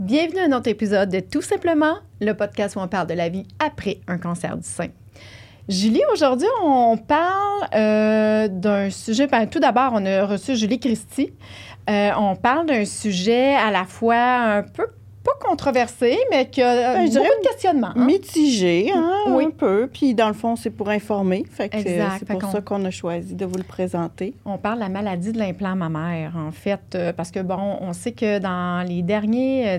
Bienvenue à un autre épisode de Tout simplement, le podcast où on parle de la vie après un cancer du sein. Julie, aujourd'hui, on parle d'un sujet... tout d'abord, on a reçu Julie Christie. On parle d'un sujet à la fois un peu pas controversé, mais qui a beaucoup de questionnements. Mitigé, Oui. un peu. Puis, dans le fond, c'est pour informer. Fait que Exact. c'est pour ça qu'on a choisi de vous le présenter. On parle de la maladie de l'implant mammaire, en fait, parce que, bon, on sait que dans les dernières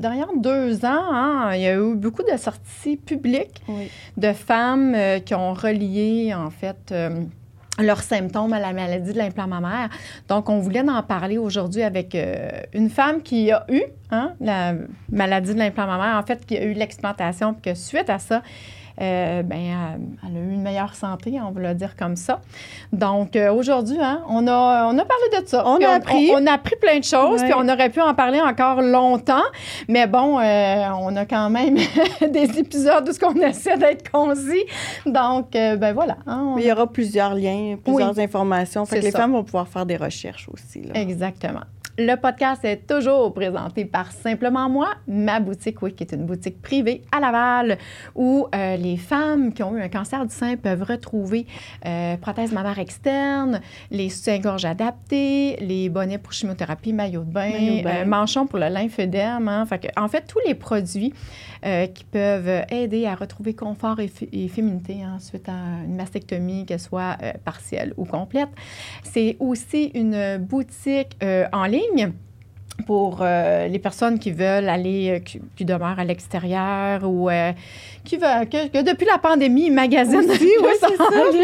2 ans, il y a eu beaucoup de sorties publiques de femmes qui ont relié, en fait, leurs symptômes à la maladie de l'implant mammaire. Donc, on voulait en parler aujourd'hui avec une femme qui a eu la maladie de l'implant mammaire, en fait, qui a eu l'explantation, puis que suite à ça, elle a eu une meilleure santé, on va le dire comme ça. Donc, aujourd'hui, on a parlé de ça. On a appris plein de choses, puis on aurait pu en parler encore longtemps. Mais bon, on a quand même des épisodes où on essaie d'être concis. Donc, voilà. Mais il y aura plusieurs liens, plusieurs informations. Fait que les femmes vont pouvoir faire des recherches aussi. Là. Exactement. Le podcast est toujours présenté par Simplement Moi, ma boutique, qui est une boutique privée à Laval, où les femmes qui ont eu un cancer du sein peuvent retrouver prothèses mammaires externes, les soutiens-gorge adaptés, les bonnets pour chimiothérapie, maillot de bain, manchons pour le lymphédème. En fait, tous les produits qui peuvent aider à retrouver confort et féminité suite à une mastectomie, qu'elle soit partielle ou complète. C'est aussi une boutique en ligne pour les personnes qui veulent aller, qui demeurent à l'extérieur ou qui veulent, que depuis la pandémie, magasinent aussi, c'est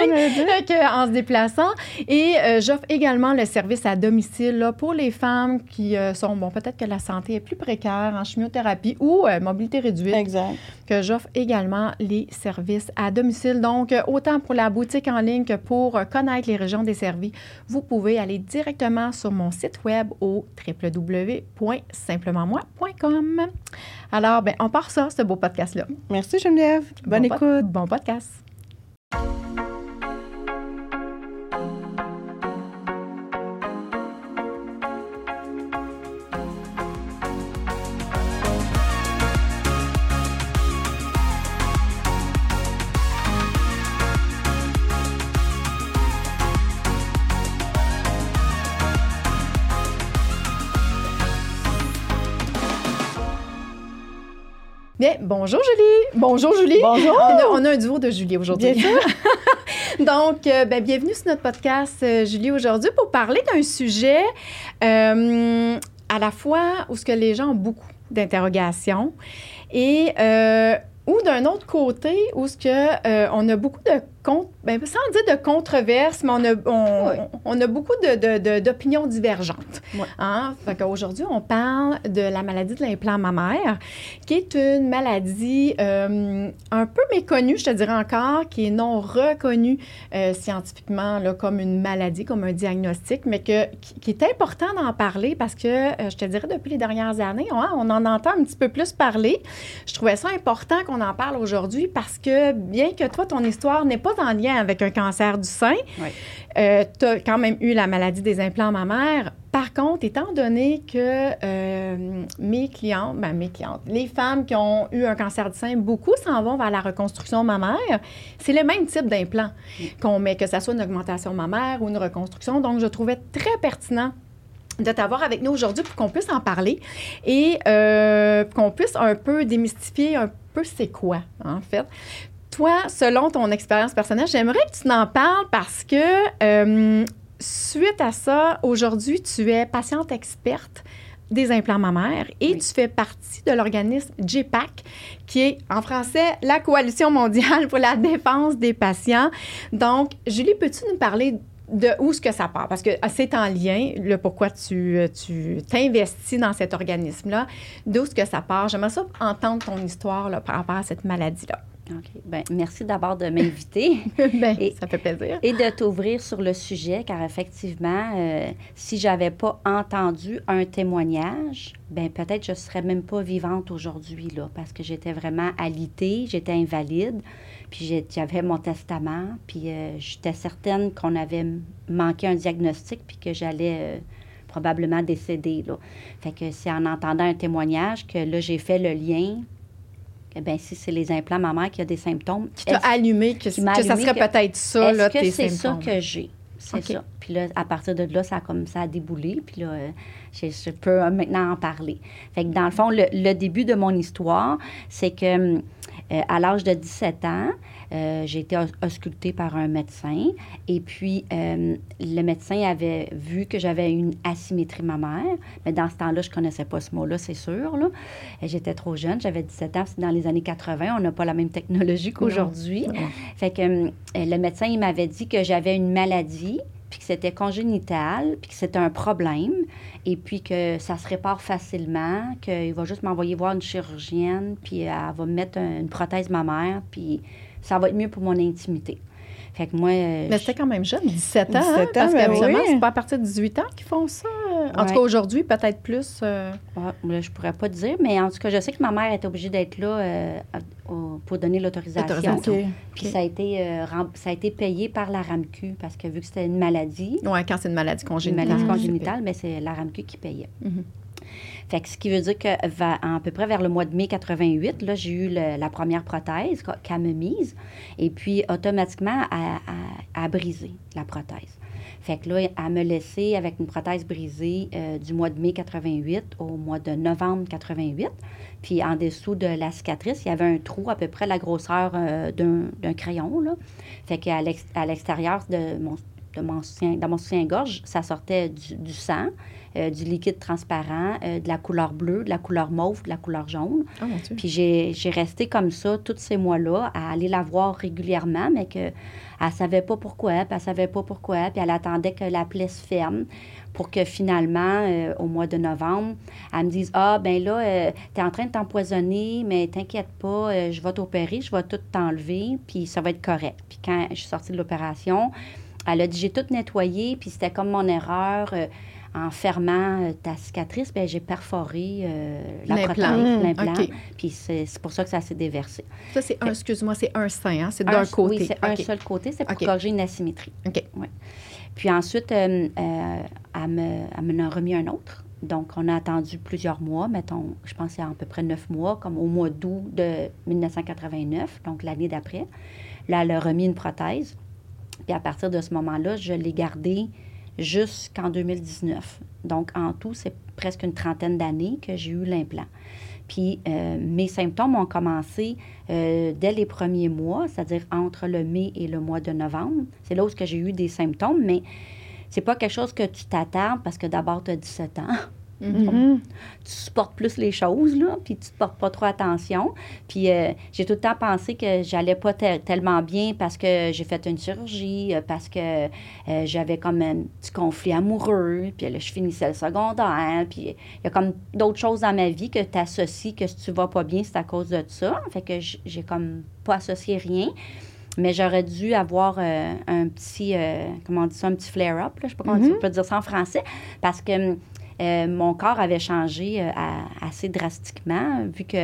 ça, en se déplaçant. Et j'offre également le service à domicile là, pour les femmes qui sont, peut-être que la santé est plus précaire en chimiothérapie ou mobilité réduite. Exact. Que j'offre également les services à domicile. Donc, autant pour la boutique en ligne que pour connaître les régions desservies, vous pouvez aller directement sur mon site web au www.simplementmoi.com. Alors, on part ça, ce beau podcast-là. Merci Geneviève. Bonne écoute. Bon podcast. Bien, bonjour Julie. Bonjour Julie. Bonjour. On a un duo de Julie aujourd'hui. Bien sûr. Donc, bienvenue sur notre podcast, Julie, aujourd'hui, pour parler d'un sujet à la fois où ce que les gens ont beaucoup d'interrogations et ou d'un autre côté où ce que on a beaucoup de sans dire de controverses, mais on a beaucoup d'opinions divergentes. Oui. Fait qu'aujourd'hui, on parle de la maladie de l'implant mammaire, qui est une maladie un peu méconnue, je te dirais encore, qui est non reconnue scientifiquement là, comme une maladie, comme un diagnostic, mais qui est important d'en parler parce que, je te dirais, depuis les dernières années, on en entend un petit peu plus parler. Je trouvais ça important qu'on en parle aujourd'hui parce que, bien que toi, ton histoire n'est pas en lien avec un cancer du sein. Oui. Tu as quand même eu la maladie des implants mammaires. Par contre, étant donné que mes clientes, les femmes qui ont eu un cancer du sein, beaucoup s'en vont vers la reconstruction mammaire. C'est le même type d'implant qu'on met, que ce soit une augmentation mammaire ou une reconstruction. Donc, je trouvais très pertinent de t'avoir avec nous aujourd'hui pour qu'on puisse en parler et qu'on puisse un peu démystifier un peu c'est quoi, en fait. Toi, selon ton expérience personnelle, j'aimerais que tu n'en parles parce que suite à ça, aujourd'hui, tu es patiente experte des implants mammaires et tu fais partie de l'organisme GPAC, qui est, en français, la Coalition mondiale pour la défense des patients. Donc, Julie, peux-tu nous parler de où est-ce que ça part? Parce que c'est en lien, le pourquoi tu t'investis dans cet organisme-là, d'où est-ce que ça part. J'aimerais ça entendre ton histoire là, par rapport à cette maladie-là. OK. Bien, merci d'abord de m'inviter. Ça fait plaisir. Et de t'ouvrir sur le sujet, car effectivement, si je n'avais pas entendu un témoignage, bien, peut-être je ne serais même pas vivante aujourd'hui, là, parce que j'étais vraiment alitée, j'étais invalide, puis j'avais mon testament, puis j'étais certaine qu'on avait manqué un diagnostic, puis que j'allais probablement décédée, là. Fait que c'est en entendant un témoignage que là, j'ai fait le lien. Bien, si c'est les implants mammaires qui a des symptômes... Qui t'a allumé que ça serait peut-être ça, là, tes symptômes. Est-ce que c'est ça que j'ai? C'est ça. Puis là, à partir de là, ça a commencé à débouler. Puis là, je peux maintenant en parler. Fait que dans le fond, le début de mon histoire, c'est que à l'âge de 17 ans, j'ai été auscultée par un médecin. Et puis, le médecin avait vu que j'avais une asymétrie mammaire. Mais dans ce temps-là, je ne connaissais pas ce mot-là, c'est sûr, là. J'étais trop jeune. J'avais 17 ans. C'est dans les années 80. On n'a pas la même technologie qu'aujourd'hui. Fait que le médecin, il m'avait dit que j'avais une maladie, puis que c'était congénital, puis que c'était un problème, et puis que ça se répare facilement, qu'il va juste m'envoyer voir une chirurgienne, puis elle va me mettre une prothèse mammaire, puis ça va être mieux pour mon intimité. Fait que moi... Mais c'était quand même jeune, 17 ans, parce qu'habituellement, c'est pas à partir de 18 ans qu'ils font ça. En tout cas, aujourd'hui, peut-être plus. Je pourrais pas dire, mais en tout cas, je sais que ma mère était obligée d'être là pour donner l'autorisation. Puis ça a été payé par la RAMQ, parce que vu que c'était une maladie... Oui, quand c'est une maladie congénitale. Une maladie congénitale, mais c'est la RAMQ qui payait. Fait que ce qui veut dire qu'à peu près vers le mois de mai 88, là, j'ai eu la première prothèse qu'elle me mise. Et puis, automatiquement, elle a brisé la prothèse. Fait que là, elle me laissait avec une prothèse brisée du mois de mai 88 au mois de novembre 88. Puis, en dessous de la cicatrice, il y avait un trou à peu près la grosseur d'un crayon, là. Fait qu'à l'extérieur dans mon soutien-gorge, ça sortait du sang, du liquide transparent, de la couleur bleue, de la couleur mauve, de la couleur jaune. Oh, mon Dieu. Puis j'ai resté comme ça tous ces mois-là à aller la voir régulièrement, mais qu'elle ne savait pas pourquoi, puis elle attendait que la plaie se ferme pour que finalement, au mois de novembre, elle me dise « Ah, ben là, tu es en train de t'empoisonner, mais t'inquiète pas, je vais t'opérer, je vais tout t'enlever, puis ça va être correct. » Puis quand je suis sortie de l'opération, elle a dit, j'ai tout nettoyé, puis c'était comme mon erreur. En fermant ta cicatrice, bien, j'ai perforé la prothèse, l'implant. Okay. Puis c'est pour ça que ça s'est déversé. Ça, c'est excuse-moi, c'est un sein, hein? C'est d'un côté. Oui, c'est un seul côté. C'est pour corriger une asymétrie. OK. Ouais. Puis ensuite, elle m'en a remis un autre. Donc, on a attendu plusieurs mois, mettons, je pense que c'est à peu près 9 mois, comme au mois d'août de 1989, donc l'année d'après. Là, elle a remis une prothèse. Puis à partir de ce moment-là, je l'ai gardée jusqu'en 2019. Donc, en tout, c'est presque une trentaine d'années que j'ai eu l'implant. Puis, mes symptômes ont commencé dès les premiers mois, c'est-à-dire entre le mai et le mois de novembre. C'est là où j'ai eu des symptômes, mais c'est pas quelque chose que tu t'attardes parce que d'abord, tu as 17 ans. Donc, tu supportes plus les choses, là, puis tu ne portes pas trop attention. Puis j'ai tout le temps pensé que j'allais pas tellement bien parce que j'ai fait une chirurgie, parce que j'avais comme un petit conflit amoureux, puis là, je finissais le secondaire, puis il y a comme d'autres choses dans ma vie que tu associes que si tu vas pas bien, c'est à cause de ça. Fait que j'ai comme pas associé rien. Mais j'aurais dû avoir un petit, comment on dit ça, un petit flare-up, là, je sais pas comment tu peux dire ça en français, parce que mon corps avait changé assez drastiquement, vu que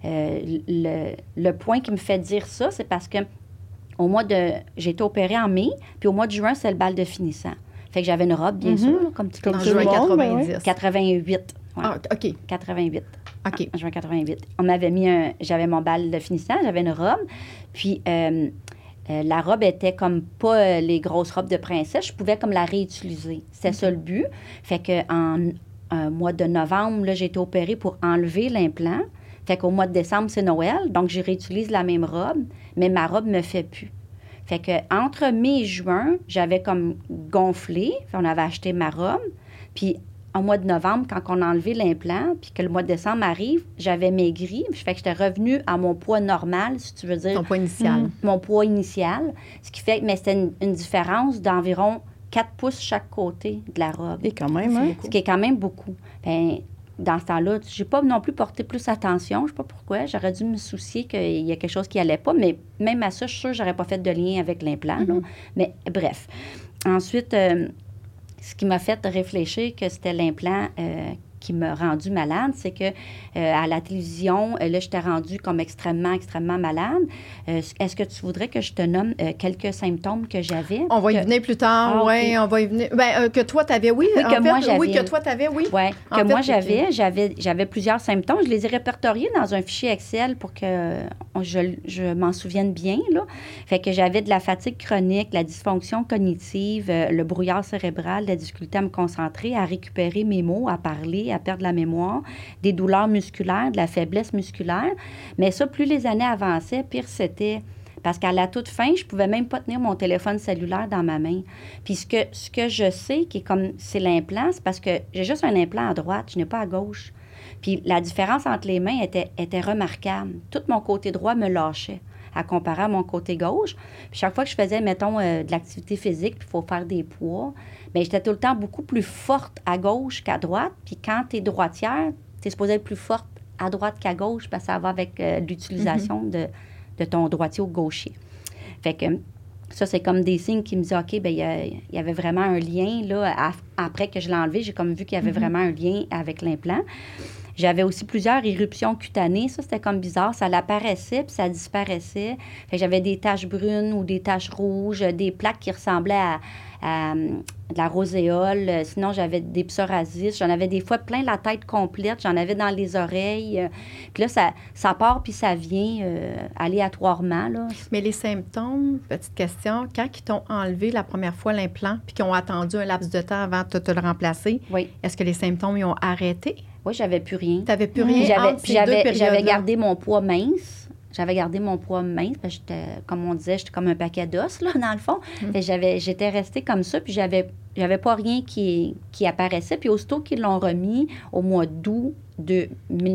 le point qui me fait dire ça, c'est parce que j'ai été opérée en mai, puis au mois de juin, c'est le bal de finissant. Fait que j'avais une robe, bien sûr, là, comme en juin 90. 88. Ouais. Ah, OK. 88. OK. En juin 88. On m'avait mis j'avais mon bal de finissant, j'avais une robe, puis la robe était comme pas les grosses robes de princesse. Je pouvais comme la réutiliser. C'était ça le but. Fait qu'en mois de novembre, là, j'ai été opérée pour enlever l'implant. Fait qu'au mois de décembre, c'est Noël. Donc, je réutilise la même robe, mais ma robe me fait plus. Fait qu'entre mai et juin, j'avais comme gonflé. On avait acheté ma robe. Puis, au mois de novembre, quand on a enlevé l'implant, puis que le mois de décembre arrive, j'avais maigri. Fait que j'étais revenue à mon poids normal, si tu veux dire. Ton poids initial. Mon poids initial. Ce qui fait, mais c'était une différence d'environ 4 pouces chaque côté de la robe. Et quand même, hein? Ce qui est quand même beaucoup. Bien, dans ce temps-là, j'ai pas non plus porté plus attention. Je sais pas pourquoi. J'aurais dû me soucier qu'il y a quelque chose qui allait pas. Mais même à ça, je suis sûre que j'aurais pas fait de lien avec l'implant. Mais bref. Ensuite, ce qui m'a fait réfléchir que c'était l'implant qui m'a rendue malade, c'est que à la télévision, là, j'étais rendue comme extrêmement, extrêmement malade. Est-ce que tu voudrais que je te nomme quelques symptômes que j'avais? On va y venir plus tard, oui, on va y venir. Bien, que toi, tu avais, oui. Oui, que moi, j'avais. Oui, que toi, tu avais, oui. Oui, que moi, j'avais plusieurs symptômes. Je les ai répertoriés dans un fichier Excel pour que je m'en souvienne bien, là. Fait que j'avais de la fatigue chronique, la dysfonction cognitive, le brouillard cérébral, la difficulté à me concentrer, à récupérer mes mots, à parler, à perdre la mémoire, des douleurs musculaires, de la faiblesse musculaire. Mais ça, plus les années avançaient, pire c'était. Parce qu'à la toute fin, je pouvais même pas tenir mon téléphone cellulaire dans ma main. Puis ce que je sais, c'est l'implant, c'est parce que j'ai juste un implant à droite, je n'ai pas à gauche. Puis la différence entre les mains était remarquable. Tout mon côté droit me lâchait à comparer à mon côté gauche. Puis chaque fois que je faisais, mettons, de l'activité physique, puis il faut faire des poids, bien, j'étais tout le temps beaucoup plus forte à gauche qu'à droite. Puis quand tu es droitière, tu es supposée être plus forte à droite qu'à gauche parce que ça va avec l'utilisation de ton droitier ou gaucher. Fait que ça, c'est comme des signes qui me disent, OK, bien, il y avait vraiment un lien, là, après que je l'ai enlevé, j'ai comme vu qu'il y avait vraiment un lien avec l'implant. J'avais aussi plusieurs éruptions cutanées. Ça, c'était comme bizarre. Ça l'apparaissait, puis ça disparaissait. Fait que j'avais des taches brunes ou des taches rouges, des plaques qui ressemblaient à de la roséole. Sinon, j'avais des psoriasis. J'en avais des fois plein la tête complète. J'en avais dans les oreilles. Puis là, ça part puis ça vient aléatoirement, là. Mais les symptômes, petite question, quand ils t'ont enlevé la première fois l'implant puis qu'ils ont attendu un laps de temps avant de te le remplacer, oui. Est-ce que les symptômes ils ont arrêté? Oui, j'avais plus rien. Tu n'avais plus rien J'avais gardé mon poids mince. Parce que j'étais, comme on disait, j'étais comme un paquet d'os, là, dans le fond. J'étais restée comme ça, puis j'avais pas rien qui apparaissait. Puis aussitôt qu'ils l'ont remis au mois d'août de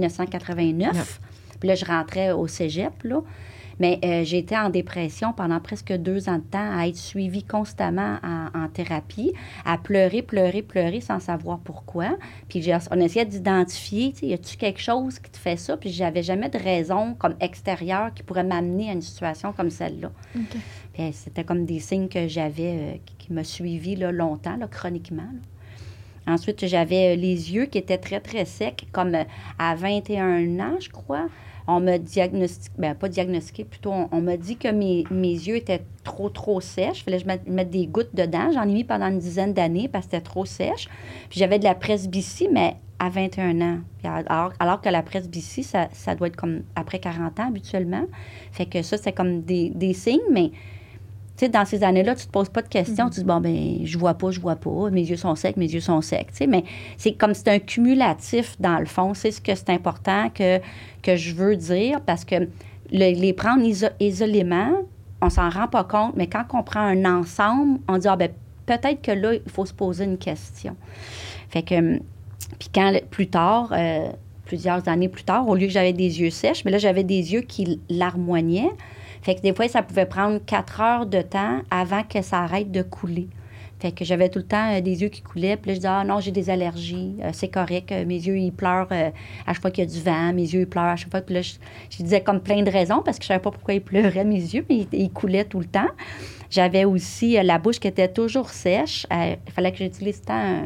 1989, puis là, je rentrais au cégep, là. Mais j'ai été en dépression pendant presque 2 ans de temps, à être suivie constamment en thérapie, à pleurer sans savoir pourquoi. Puis on essayait d'identifier, tu sais, y a-tu quelque chose qui te fait ça? Puis j'avais jamais de raison comme extérieure qui pourrait m'amener à une situation comme celle-là. Okay. Puis c'était comme des signes que j'avais qui me suivi là, longtemps, là, chroniquement, là. Ensuite, j'avais les yeux qui étaient très, très secs, comme à 21 ans, je crois. On m'a diagnostiqué, pas diagnostiqué, plutôt, on m'a dit que mes yeux étaient trop sèches. Il fallait que je mette des gouttes dedans. J'en ai mis pendant une dizaine d'années parce que c'était trop sèche. Puis j'avais de la presbytie, mais à 21 ans. Alors que la presbytie, ça doit être comme après 40 ans habituellement. Fait que ça, c'est comme des signes, mais... Tu sais, dans ces années-là, tu te poses pas de questions. Tu dis, bon, ben je vois pas. Mes yeux sont secs. Tu sais, mais c'est comme c'est un cumulatif, dans le fond. C'est ce que c'est important que je veux dire, parce que les prendre isolément, on s'en rend pas compte, mais quand on prend un ensemble, on dit, ben peut-être que là, il faut se poser une question. Fait que, puis quand, plus tard, plusieurs années plus tard, au lieu que j'avais des yeux sèches, mais là, j'avais des yeux qui larmoignaient. Fait que des fois, ça pouvait prendre 4 heures de temps avant que ça arrête de couler. Fait que j'avais tout le temps des yeux qui coulaient. Puis là, je disais, non, j'ai des allergies, c'est correct. Mes yeux, ils pleurent à chaque fois qu'il y a du vent. Mes yeux, ils pleurent à chaque fois. Puis là, je disais comme plein de raisons parce que je savais pas pourquoi ils pleuraient, mes yeux, mais ils coulaient tout le temps. J'avais aussi la bouche qui était toujours sèche. Il fallait que j'utilise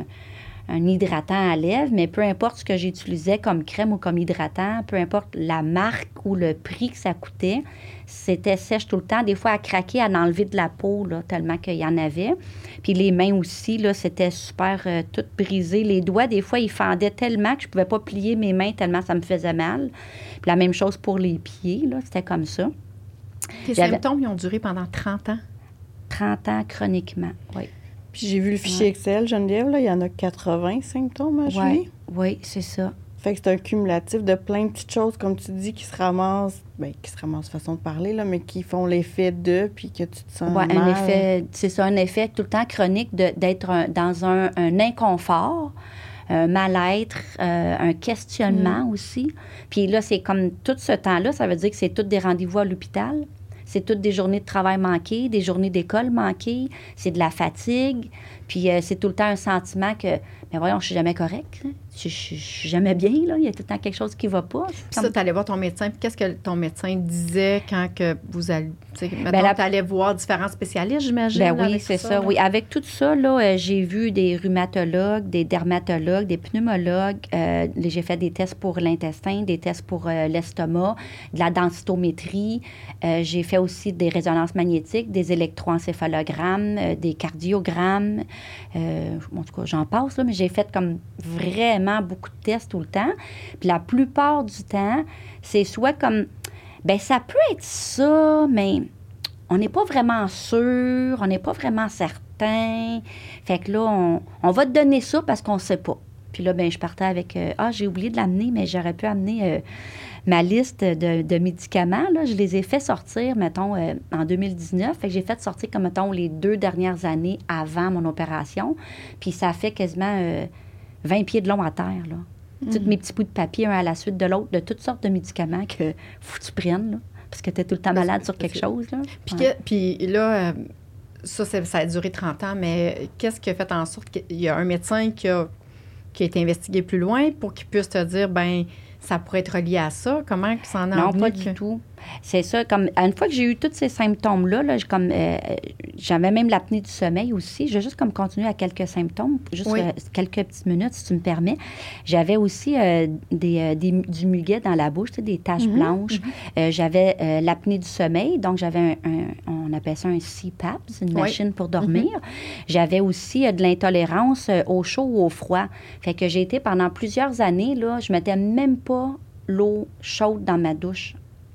un hydratant à lèvres, mais peu importe ce que j'utilisais comme crème ou comme hydratant, peu importe la marque ou le prix que ça coûtait, c'était sèche tout le temps. Des fois, à craquer, à enlever de la peau, là, tellement qu'il y en avait. Puis les mains aussi, là, c'était super toutes brisées. Les doigts, des fois, ils fendaient tellement que je pouvais pas plier mes mains tellement ça me faisait mal. Puis la même chose pour les pieds, là, c'était comme ça. Tes symptômes, ils ont duré pendant 30 ans? 30 ans chroniquement, oui. Puis j'ai vu le fichier Excel, Geneviève, là, il y en a 80 symptômes à Julie. Oui, c'est ça. Fait que c'est un cumulatif de plein de petites choses, comme tu dis, qui se ramassent, façon de parler, là, mais qui font l'effet de, puis que tu te sens mal. Un effet, c'est ça, un effet tout le temps chronique d'être dans un inconfort, un mal-être, un questionnement aussi. Puis là, c'est comme tout ce temps-là, ça veut dire que c'est tous des rendez-vous à l'hôpital. C'est toutes des journées de travail manquées, des journées d'école manquées, c'est de la fatigue. Puis c'est tout le temps un sentiment que, mais voyons, je suis jamais correcte. Je suis jamais bien, là. Il y a tout le temps quelque chose qui va pas. Puis ça, tu allais voir ton médecin. Puis qu'est-ce que ton médecin disait quand que vous allez... Mettons, tu allais voir différents spécialistes, j'imagine? Ben oui, c'est ça. Oui, avec tout ça, là, j'ai vu des rhumatologues, des dermatologues, des pneumologues. J'ai fait des tests pour l'intestin, des tests pour l'estomac, de la densitométrie. J'ai fait aussi des résonances magnétiques, des électroencéphalogrammes, des cardiogrammes. En tout cas, j'en passe, là, mais j'ai fait comme vraiment beaucoup de tests tout le temps. Puis la plupart du temps, c'est soit comme... Bien, ça peut être ça, mais on n'est pas vraiment sûr, on n'est pas vraiment certain. Fait que là, on va te donner ça parce qu'on ne sait pas. Puis là, bien, je partais avec... j'ai oublié de l'amener, mais j'aurais pu amener ma liste de médicaments. Là. Je les ai fait sortir, mettons, en 2019. Fait que j'ai fait sortir, comme, mettons, les 2 dernières années avant mon opération. Puis ça fait quasiment 20 pieds de long à terre, là. Tous mes petits bouts de papier, un à la suite de l'autre, de toutes sortes de médicaments que faut que tu prennes, là, parce que tu es tout le temps malade sur quelque chose. Là. Puis là, ça a duré 30 ans, mais qu'est-ce qui a fait en sorte qu'il y a un médecin qui a été investigué plus loin pour qu'il puisse te dire, ben ça pourrait être relié à ça? Comment ça en est Non, pas du tout. C'est ça, comme une fois que j'ai eu tous ces symptômes-là, là, j'avais même l'apnée du sommeil aussi. Je vais juste comme continuer à quelques symptômes, juste quelques petites minutes, si tu me permets. J'avais aussi du muguet dans la bouche, des taches blanches. J'avais l'apnée du sommeil, donc j'avais on appelle ça un CPAP, c'est une machine pour dormir. J'avais aussi de l'intolérance au chaud ou au froid. Fait que j'ai été pendant plusieurs années, là, je mettais même pas l'eau chaude dans ma douche.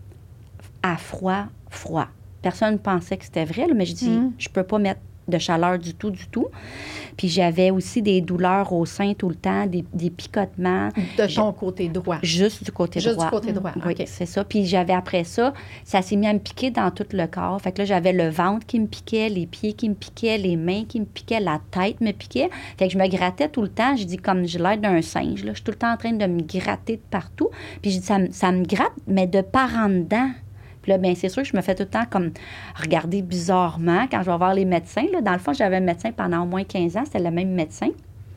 À froid. Personne ne pensait que c'était vrai, là, mais je dis, je peux pas mettre de chaleur du tout. Puis j'avais aussi des douleurs au sein tout le temps, des picotements. De ton côté droit? Juste du côté droit. Juste du côté droit, oui, c'est ça. Puis j'avais après ça s'est mis à me piquer dans tout le corps. Fait que là, j'avais le ventre qui me piquait, les pieds qui me piquaient, les mains qui me piquaient, la tête me piquait. Fait que je me grattais tout le temps. Je dis, comme j'ai l'air d'un singe, là. Je suis tout le temps en train de me gratter de partout. Puis je dis, ça me gratte, mais de par en dedans. Puis là, bien, c'est sûr que je me fais tout le temps comme regarder bizarrement quand je vais voir les médecins. Là. Dans le fond, j'avais un médecin pendant au moins 15 ans. C'était le même médecin.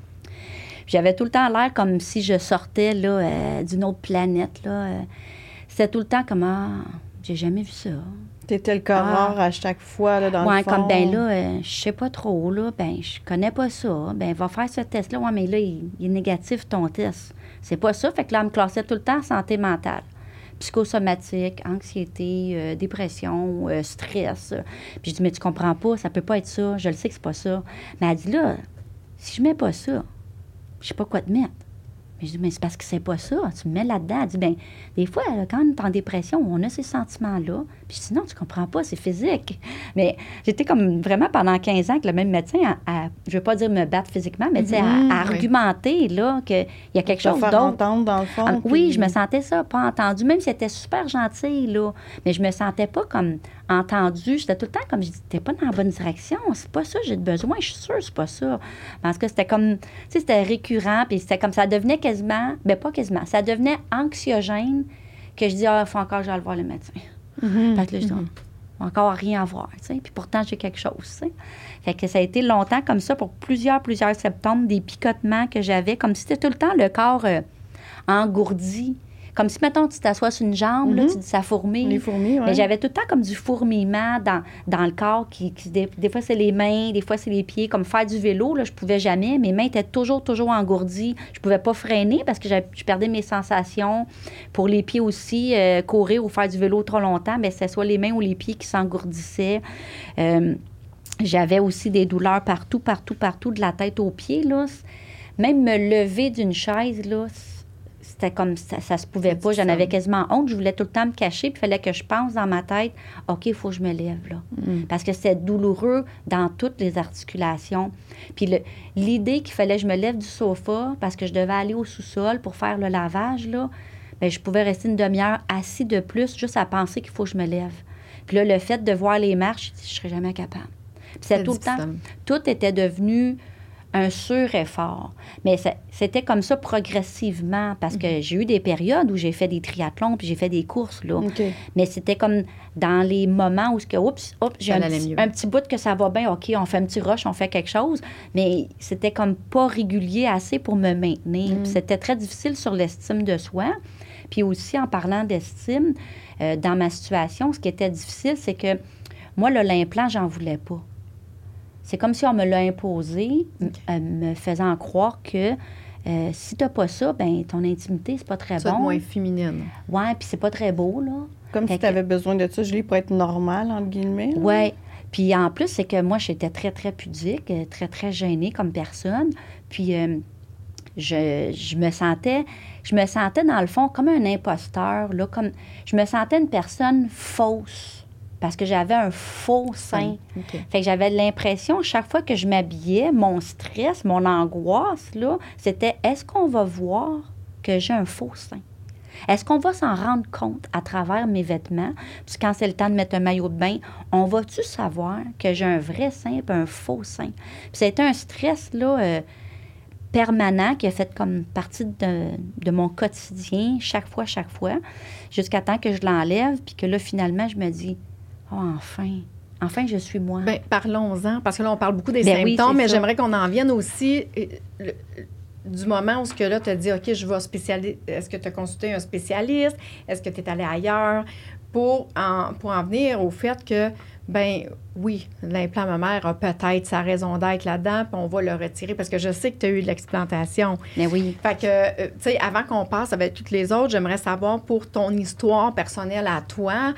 Puis j'avais tout le temps l'air comme si je sortais là, d'une autre planète. Là. C'était tout le temps comme, j'ai jamais vu ça. T'étais le corps à chaque fois, là, dans le fond. Comme, ben là, je sais pas trop, là, ben je connais pas ça. Ben va faire ce test-là. Ouais, mais là, il est négatif, ton test. C'est pas ça. Fait que là, on me classait tout le temps en santé mentale. Psychosomatique, anxiété, dépression, stress. Puis je dis, mais tu comprends pas, ça peut pas être ça. Je le sais que c'est pas ça. Mais elle dit, là, si je mets pas ça, je sais pas quoi te mettre. Mais je dis, mais c'est parce que c'est pas ça. Tu me mets là-dedans. Elle dit, bien, des fois, là, quand on est en dépression, on a ces sentiments-là. Puis je dis, non, tu comprends pas, c'est physique. Mais j'étais comme vraiment pendant 15 ans avec le même médecin je veux pas dire me battre physiquement, mais tu sais, à argumenter, là, qu'il y a quelque chose d'autre. Entendre, dans le fond. Oui, je me sentais ça, pas entendu. Même si c'était super gentil, là. Mais je me sentais pas comme entendue. J'étais tout le temps comme, je dis, t'es pas dans la bonne direction. C'est pas ça, j'ai besoin. Je suis sûre, c'est pas ça. Parce que c'était comme, tu sais, c'était récurrent. Puis c'était comme, ça devenait quasiment, bien pas quasiment, ça devenait anxiogène que je dis, il faut encore que j'aille voir le médecin. Fait que là, je dis, encore rien à voir, tu sais. Puis pourtant, j'ai quelque chose, tu sais. Fait que ça a été longtemps comme ça pour plusieurs septembre, des picotements que j'avais, comme si c'était tout le temps le corps engourdi. Comme si, mettons, tu t'assois sur une jambe, là, tu dis ça fourmille. Les fourmis, oui. Mais j'avais tout le temps comme du fourmillement dans le corps. Des fois, c'est les mains, des fois, c'est les pieds. Comme faire du vélo, là, je pouvais jamais. Mes mains étaient toujours engourdies. Je pouvais pas freiner parce que je perdais mes sensations. Pour les pieds aussi, courir ou faire du vélo trop longtemps, bien, c'est soit les mains ou les pieds qui s'engourdissaient. J'avais aussi des douleurs partout, de la tête aux pieds, là. Même me lever d'une chaise, là, c'était comme ça se pouvait pas. J'en avais quasiment honte. Je voulais tout le temps me cacher. Puis il fallait que je pense dans ma tête, OK, il faut que je me lève, là. Parce que c'était douloureux dans toutes les articulations. Puis l'idée qu'il fallait que je me lève du sofa parce que je devais aller au sous-sol pour faire le lavage, là, bien, je pouvais rester une demi-heure assis de plus juste à penser qu'il faut que je me lève. Puis là, le fait de voir les marches, je ne serais jamais capable. Puis c'est tout le temps. Tout était devenu un sur-effort. Mais c'était comme ça progressivement, parce que j'ai eu des périodes où j'ai fait des triathlons, puis j'ai fait des courses, là. OK. Mais c'était comme dans les moments où, oups, j'ai un petit bout que ça va bien, OK, on fait un petit rush, on fait quelque chose, mais c'était comme pas régulier assez pour me maintenir. Puis c'était très difficile sur l'estime de soi. Puis aussi, en parlant d'estime, dans ma situation, ce qui était difficile, c'est que moi, l'implant, j'en voulais pas. C'est comme si on me l'a imposé, me faisant croire que si t'as pas ça, ben ton intimité, c'est pas très Ça, bon. moins féminine. Ouais, puis c'est pas très beau, là. Comme si tu avais besoin de ça, Julie, pour être normale, entre guillemets. Oui. Puis en plus, c'est que moi, j'étais très, très pudique, très, très gênée comme personne. Puis je me sentais, dans le fond, comme un imposteur, là, comme je me sentais une personne fausse. Parce que j'avais un faux sein. Okay. Fait que j'avais l'impression, chaque fois que je m'habillais, mon stress, mon angoisse, là, c'était est-ce qu'on va voir que j'ai un faux sein? Est-ce qu'on va s'en rendre compte à travers mes vêtements? Puis quand c'est le temps de mettre un maillot de bain, on va-tu savoir que j'ai un vrai sein et un faux sein? Puis c'était un stress, là, permanent qui a fait comme partie de mon quotidien, chaque fois, jusqu'à temps que je l'enlève, puis que là, finalement, je me dis... Oh, enfin, je suis moi. Bien, parlons-en, parce que là, on parle beaucoup des Ben oui, symptômes, mais ça. j'aimerais qu'on en vienne aussi du moment où ce que là, tu as dit, OK, je vais spécialiser. Est-ce que tu as consulté un spécialiste? Est-ce que tu es allé ailleurs? Pour en venir au fait que, ben oui, l'implant mammaire a peut-être sa raison d'être là-dedans, puis on va le retirer, parce que je sais que tu as eu de l'explantation. Mais oui. Fait que, tu sais, avant qu'on passe avec toutes les autres, j'aimerais savoir pour ton histoire personnelle à toi,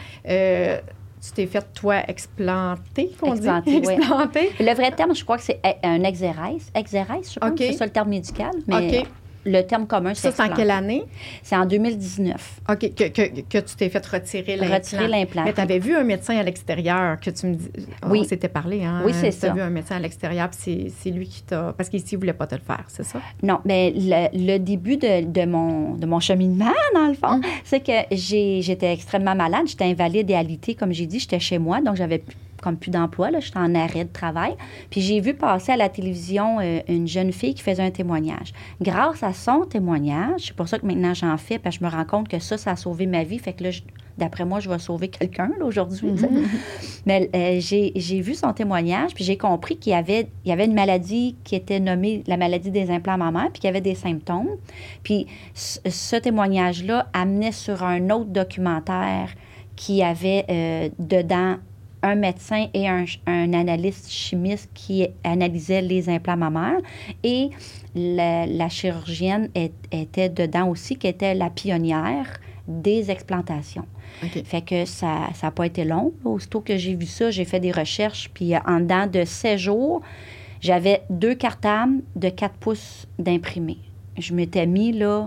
tu t'es fait, toi, explanter, qu'on dit? Explanter. Oui. Le vrai terme, je crois que c'est un exérèse. Exérèse, je pense que c'est ça le terme médical. Mais le terme commun, c'est ça, c'est en quelle année? C'est en 2019. OK, que tu t'es fait retirer l'implant. Retirer l'implant. Mais tu avais vu un médecin à l'extérieur que tu me dis... Oui. On s'était parlé, hein? Oui, c'est ça. Tu as vu un médecin à l'extérieur, puis c'est lui qui t'a... Parce qu'ici, il ne voulait pas te le faire, c'est ça? Non, mais le début de mon cheminement, dans le fond, c'est que j'étais extrêmement malade. J'étais invalide et alitée, comme j'ai dit. J'étais chez moi, donc j'avais plus d'emploi. Là, j'étais en arrêt de travail. Puis j'ai vu passer à la télévision une jeune fille qui faisait un témoignage. Grâce à son témoignage, c'est pour ça que maintenant j'en fais, parce que je me rends compte que ça a sauvé ma vie. Fait que là, d'après moi, je vais sauver quelqu'un là, aujourd'hui. Mais j'ai vu son témoignage, puis j'ai compris qu'il y avait une maladie qui était nommée la maladie des implants mammaires, puis qu'il y avait des symptômes. Puis ce témoignage-là amenait sur un autre documentaire qui avait dedans un médecin et un analyste chimiste qui analysait les implants mammaires. Et la chirurgienne était dedans aussi, qui était la pionnière des explantations. Okay. Fait que ça n'a pas été long. Aussitôt que j'ai vu ça, j'ai fait des recherches. Puis en dedans de 16 jours, j'avais 2 cartables de 4 pouces d'imprimés. Je m'étais mis là...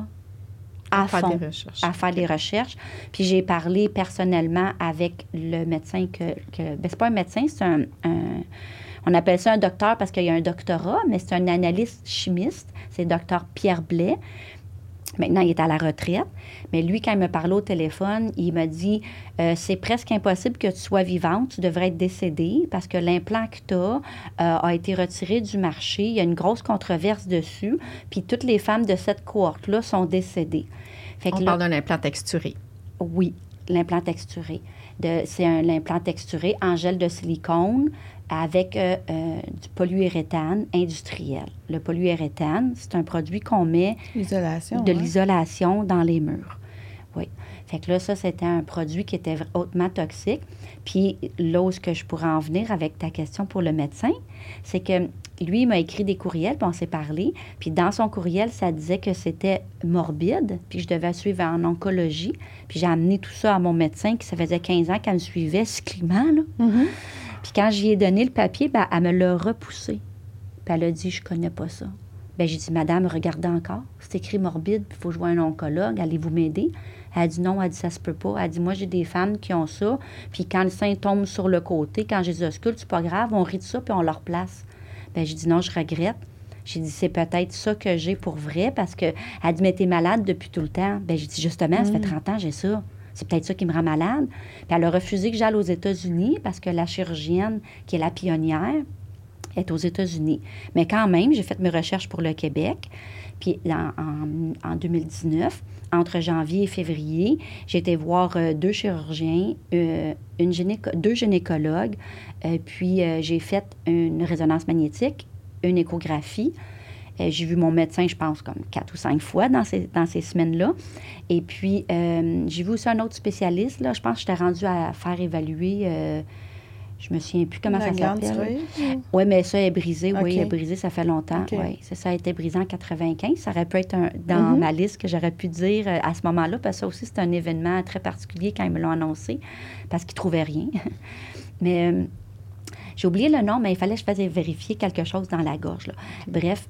à faire des recherches. Puis j'ai parlé personnellement avec le médecin ben, c'est pas un médecin, c'est on appelle ça un docteur parce qu'il y a un doctorat, mais c'est un analyste chimiste. C'est le docteur Pierre Blais. Maintenant, il est à la retraite. Mais lui, quand il me parlait au téléphone, il m'a dit c'est presque impossible que tu sois vivante. Tu devrais être décédée parce que l'implant que tu as a été retiré du marché. Il y a une grosse controverse dessus. Puis toutes les femmes de cette cohorte-là sont décédées. Fait que on parle d'un implant texturé. Oui, l'implant texturé. C'est l'implant texturé en gel de silicone avec du polyuréthane industriel. Le polyuréthane, c'est un produit qu'on met l'isolation dans les murs. Oui. Fait que là, ça, c'était un produit qui était hautement toxique. Puis là où je pourrais en venir avec ta question pour le médecin, c'est que lui, il m'a écrit des courriels, puis on s'est parlé. Puis dans son courriel, ça disait que c'était morbide, puis je devais suivre en oncologie. Puis j'ai amené tout ça à mon médecin, qui ça faisait 15 ans qu'elle me suivait cycliquement, là. Mm-hmm. Puis quand j'y ai donné le papier, ben, elle me l'a repoussé. Puis elle a dit, je connais pas ça. Bien, j'ai dit, madame, regardez encore. C'est écrit morbide, puis il faut jouer un oncologue. Allez-vous m'aider? Elle a dit non, elle a dit ça se peut pas. Elle a dit, moi, j'ai des femmes qui ont ça, puis quand le sein tombe sur le côté, quand je les ausculte, c'est pas grave, on rit de ça, puis on le replace. Bien, j'ai dit non, je regrette. J'ai dit, c'est peut-être ça que j'ai pour vrai, parce que elle dit, mais t'es malade depuis tout le temps. Bien, j'ai dit, justement, ça fait 30 ans, j'ai ça. C'est peut-être ça qui me rend malade. Puis elle a refusé que j'aille aux États-Unis, parce que la chirurgienne, qui est la pionnière, est aux États-Unis. Mais quand même, j'ai fait mes recherches pour le Québec. Puis en 2019, entre janvier et février, j'ai été voir 2 chirurgiens, 2 gynécologues, puis j'ai fait une résonance magnétique, une échographie. J'ai vu mon médecin, je pense, comme 4 ou 5 fois dans ces semaines-là. Et puis, j'ai vu aussi un autre spécialiste. Là, je pense que j'étais rendue à faire évaluer... je me souviens plus comment ça s'appelle. Oui, mais ça est brisé. Okay. Oui, est brisé, ça fait longtemps. Okay. Oui, ça a été brisé en 95. Ça aurait pu être dans ma liste que j'aurais pu dire à ce moment-là, parce que ça aussi, c'est un événement très particulier quand ils me l'ont annoncé, parce qu'ils ne trouvaient rien. Mais... j'ai oublié le nom, mais il fallait que je fasse vérifier quelque chose dans la gorge. Là. Bref,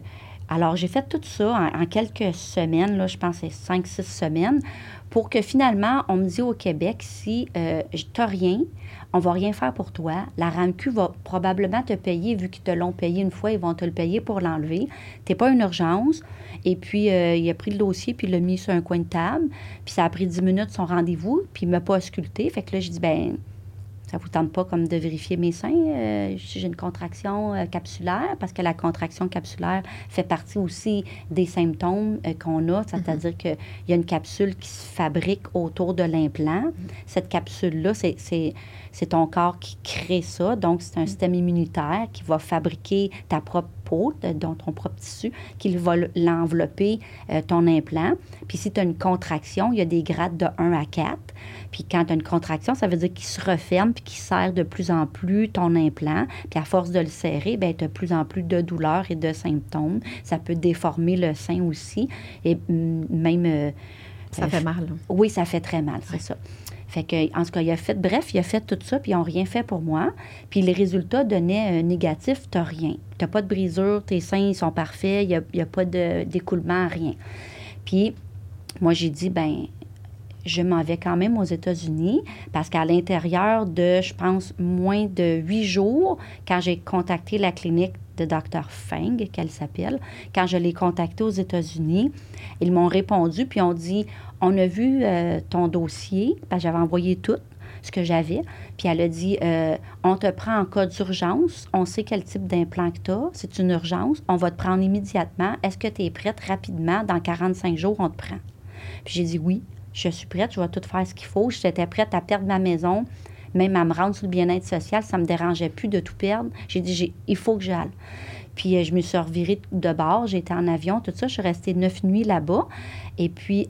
alors j'ai fait tout ça en quelques semaines, là, je pense que c'est 5-6 semaines, pour que finalement, on me dit au Québec, si tu n'as rien, on ne va rien faire pour toi. La RAMQ va probablement te payer, vu qu'ils te l'ont payé une fois, ils vont te le payer pour l'enlever. Tu n'es pas une urgence. Et puis, il a pris le dossier, puis il l'a mis sur un coin de table. Puis ça a pris 10 minutes son rendez-vous, puis il ne m'a pas ausculté. Fait que là, j'ai dit, ben ça ne vous tente pas comme de vérifier mes seins si j'ai une contraction capsulaire, parce que la contraction capsulaire fait partie aussi des symptômes qu'on a, c'est-à-dire qu'il y a une capsule qui se fabrique autour de l'implant. Cette capsule-là, c'est ton corps qui crée ça, donc c'est un système immunitaire qui va fabriquer ta propre peau, dont ton propre tissu, qui va l'envelopper ton implant. Puis si tu as une contraction, il y a des grades de 1 à 4. Puis quand tu as une contraction, ça veut dire qu'il se referme puis qu'il serre de plus en plus ton implant. Puis à force de le serrer, bien, tu as de plus en plus de douleurs et de symptômes. Ça peut déformer le sein aussi. Et même... ça fait mal. Oui, ça fait très mal, c'est ça. Fait que, en tout cas, il a fait tout ça, puis ils n'ont rien fait pour moi. Puis les résultats donnaient négatifs, tu n'as rien. Tu n'as pas de brisure, tes seins, ils sont parfaits, il n'y a pas d'écoulement, rien. Puis moi, j'ai dit, ben je m'en vais quand même aux États-Unis, parce qu'à l'intérieur de, je pense, moins de 8 jours, quand j'ai contacté la clinique de Dr. Feng, qu'elle s'appelle, quand je l'ai contactée aux États-Unis, ils m'ont répondu, puis ont dit, on a vu ton dossier, parce que j'avais envoyé tout ce que j'avais, puis elle a dit, on te prend en cas d'urgence, on sait quel type d'implant que tu as, c'est une urgence, on va te prendre immédiatement, est-ce que tu es prête rapidement, dans 45 jours, on te prend. Puis j'ai dit oui. Je suis prête, je vais tout faire ce qu'il faut. J'étais prête à perdre ma maison, même à me rendre sur le bien-être social. Ça ne me dérangeait plus de tout perdre. J'ai dit, il faut que j'aille. Puis je me suis revirée de bord. J'étais en avion, tout ça. Je suis restée 9 nuits là-bas. Et puis,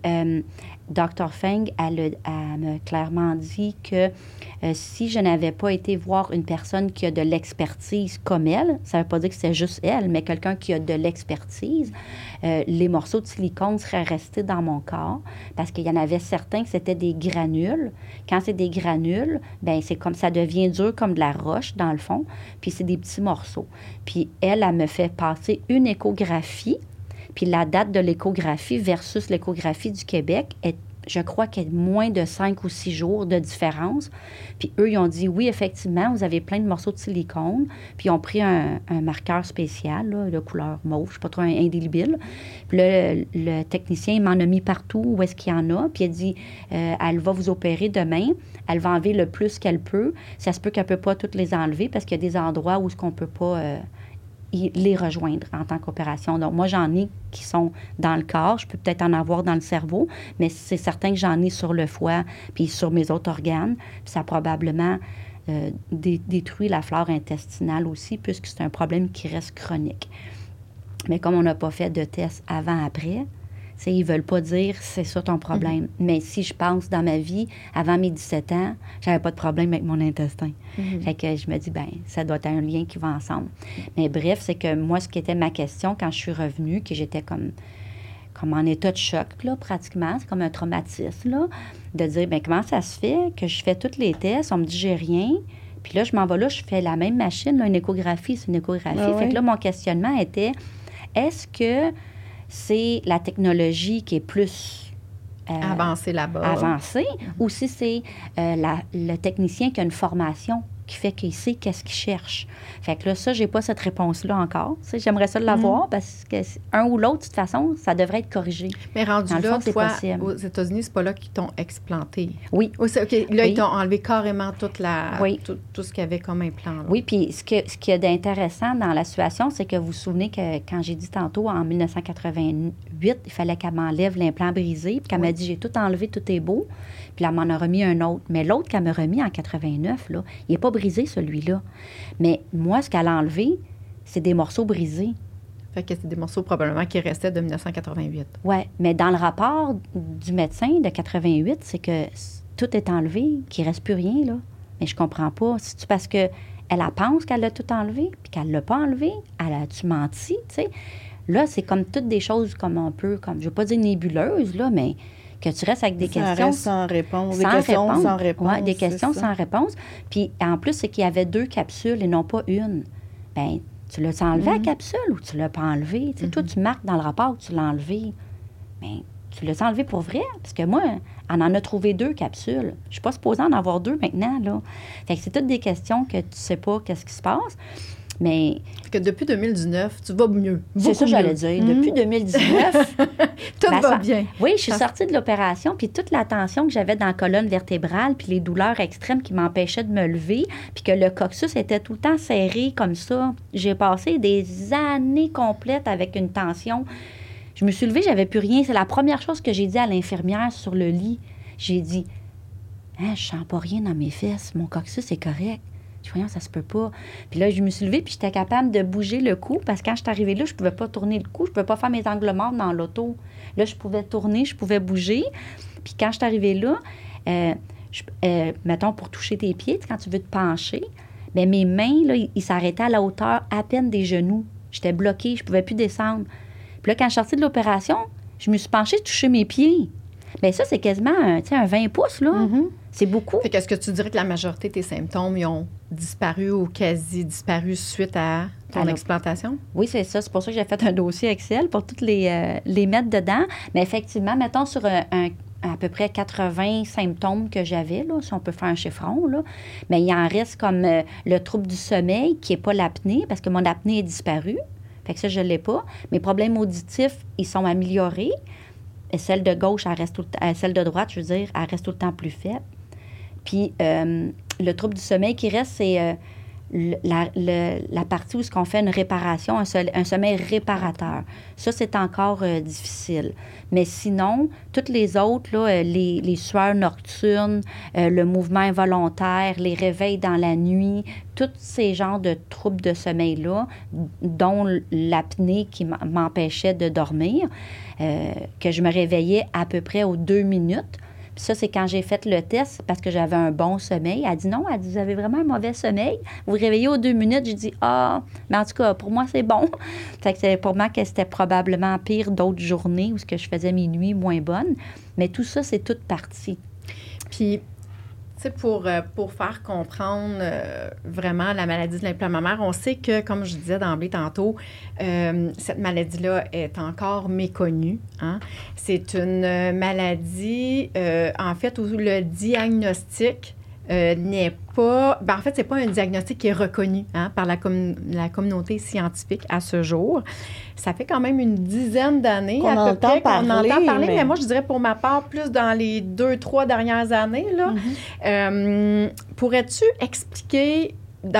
Dr. Feng, elle m'a clairement dit que si je n'avais pas été voir une personne qui a de l'expertise comme elle, ça ne veut pas dire que c'est juste elle, mais quelqu'un qui a de l'expertise, les morceaux de silicone seraient restés dans mon corps, parce qu'il y en avait certains que c'était des granules. Quand c'est des granules, bien, c'est comme ça devient dur comme de la roche, dans le fond, puis c'est des petits morceaux. Puis elle me fait passer une échographie, puis la date de l'échographie versus l'échographie du Québec est, je crois, qu'il y a moins de 5 ou 6 jours de différence. Puis eux, ils ont dit, oui, effectivement, vous avez plein de morceaux de silicone. Puis ils ont pris un marqueur spécial, là, de couleur mauve, je ne sais pas trop, un indélébile. Puis là, le technicien, il m'en a mis partout où est-ce qu'il y en a. Puis il a dit, elle va vous opérer demain. Elle va enlever le plus qu'elle peut. Ça se peut qu'elle ne peut pas toutes les enlever, parce qu'il y a des endroits où on ne peut pas... les rejoindre en tant qu'opération. Donc, moi, j'en ai qui sont dans le corps. Je peux peut-être en avoir dans le cerveau, mais c'est certain que j'en ai sur le foie puis sur mes autres organes. Puis ça a probablement détruit la flore intestinale aussi, puisque c'est un problème qui reste chronique. Mais comme on n'a pas fait de test avant-après, ils ne veulent pas dire c'est ça ton problème. Mm-hmm. Mais si je pense dans ma vie, avant mes 17 ans, j'avais pas de problème avec mon intestin. Mm-hmm. Fait que je me dis, ben ça doit être un lien qui va ensemble. Mais bref, c'est que moi, ce qui était ma question quand je suis revenue, que j'étais comme en état de choc, là, pratiquement, c'est comme un traumatisme, là, de dire, ben comment ça se fait que je fais tous les tests, on me dit j'ai rien, puis là, je m'en vais là, je fais la même machine, là, une échographie, c'est une échographie. Ah, fait que là, mon questionnement était, est-ce que c'est la technologie qui est plus avancée là-bas. Avancée, ou si c'est le technicien qui a une formation qui fait qu'il sait qu'est-ce qu'il cherche. Fait que là, ça, j'ai pas cette réponse-là encore. Tu sais, j'aimerais ça l'avoir parce que un ou l'autre, de toute façon, ça devrait être corrigé. Mais rendu Dans le là, fond, c'est toi, possible. aux États-Unis, c'est pas là qu'ils t'ont explanté. Oui. OK, là, Oui. ils t'ont enlevé carrément Oui. tout ce qu'il y avait comme implant. Là. Oui, puis ce qu'il y a d'intéressant dans la situation, c'est que vous vous souvenez que quand j'ai dit tantôt, en 1988, il fallait qu'elle m'enlève l'implant brisé, puis qu'elle m'a dit, j'ai tout enlevé, tout est beau. Puis elle m'en a remis un autre. Mais l'autre qu'elle m'a remis en 89, là, il n'est pas brisé, celui-là. Mais moi, ce qu'elle a enlevé, c'est des morceaux brisés. Fait que c'est des morceaux probablement qui restaient de 1988. Oui, mais dans le rapport du médecin de 88, c'est que tout est enlevé, qu'il ne reste plus rien, là. Mais je comprends pas. C'est-tu parce qu'elle pense qu'elle a tout enlevé, puis qu'elle ne l'a pas enlevé? Elle a-tu menti, tu sais? Là, c'est comme toutes des choses comme un peu, comme, je ne veux pas dire nébuleuses, là, mais que tu restes avec des questions. Reste sans réponse. Sans Des questions réponse. sans réponse. Oui, des questions sans réponse. Puis en plus, c'est qu'il y avait 2 capsules et non pas une. Bien, tu l'as enlevé la capsule ou tu l'as pas enlevé? Tu sais, toi, tu marques dans le rapport que tu l'as enlevé. Bien, tu l'as enlevé pour vrai? Parce que moi, on en a trouvé 2 capsules. Je suis pas supposée en avoir 2 maintenant, là. Fait que c'est toutes des questions que tu sais pas qu'est-ce qui se passe. Mais Fait que depuis 2019, tu vas mieux. c'est ça que j'allais mieux. dire. Depuis 2019, Tout ben, va ça- bien. oui, je suis sortie de l'opération, puis toute la tension que j'avais dans la colonne vertébrale, puis les douleurs extrêmes qui m'empêchaient de me lever, puis que le coccyx était tout le temps serré comme ça. J'ai passé des années complètes avec une tension. Je me suis levée, j'avais plus rien. C'est la première chose que j'ai dit à l'infirmière sur le lit. J'ai dit, hein, je sens pas rien dans mes fesses, mon coccyx est correct. Je dis, voyons, ça se peut pas. Puis là, je me suis levée, puis j'étais capable de bouger le cou, parce que quand je suis arrivée là, je pouvais pas tourner le cou, je pouvais pas faire mes angles morts dans l'auto. Là, je pouvais tourner, je pouvais bouger. Puis quand je suis arrivée là, mettons, pour toucher tes pieds, tu sais, quand tu veux te pencher, bien, mes mains, là, ils s'arrêtaient à la hauteur à peine des genoux. J'étais bloquée, je pouvais plus descendre. Puis là, quand je suis sortie de l'opération, je me suis penchée toucher mes pieds. Bien, ça, c'est quasiment un 20 pouces, là. C'est beaucoup. Fait qu'est-ce que tu dirais que la majorité de tes symptômes, ils ont disparu ou quasi disparu suite à ton Alors, explantation? Oui, c'est ça. C'est pour ça que j'ai fait un dossier Excel pour toutes les mettre dedans. Mais effectivement, mettons sur à peu près 80 symptômes que j'avais, là, si on peut faire un chiffron, là, mais il en reste comme le trouble du sommeil, qui n'est pas l'apnée, parce que mon apnée est disparue. Fait que ça, je ne l'ai pas. Mes problèmes auditifs, ils sont améliorés. Et celle de gauche, celle de droite, je veux dire, elle reste tout le temps plus faible. Puis le trouble du sommeil qui reste, c'est la partie où ce qu'on fait une réparation, un sommeil réparateur. Ça, c'est encore difficile. Mais sinon, toutes les autres, là, les sueurs nocturnes, le mouvement involontaire, les réveils dans la nuit, tous ces genres de troubles de sommeil-là, dont l'apnée qui m'empêchait de dormir, que je me réveillais à peu près aux 2 minutes. Puis ça, c'est quand j'ai fait le test, parce que j'avais un bon sommeil. Elle dit non, elle dit, vous avez vraiment un mauvais sommeil. Vous vous réveillez aux 2 minutes. J'ai dit, mais en tout cas, pour moi, c'est bon. Fait que c'est pour moi que c'était probablement pire d'autres journées où ce que je faisais mes nuits moins bonnes. Mais tout ça, c'est toute partie. Puis, tu sais, pour faire comprendre vraiment la maladie de l'implant mammaire, on sait que, comme je disais d'emblée tantôt, cette maladie-là est encore méconnue. Hein? C'est une maladie, en fait, où le diagnostic n'est pas... Ben, en fait, c'est pas un diagnostic qui est reconnu par la communauté scientifique à ce jour. Ça fait quand même une dizaine d'années qu'on à peu près qu'on entend parler, mais moi, je dirais pour ma part, plus dans les 2-3 dernières années. Là. Pourrais-tu expliquer,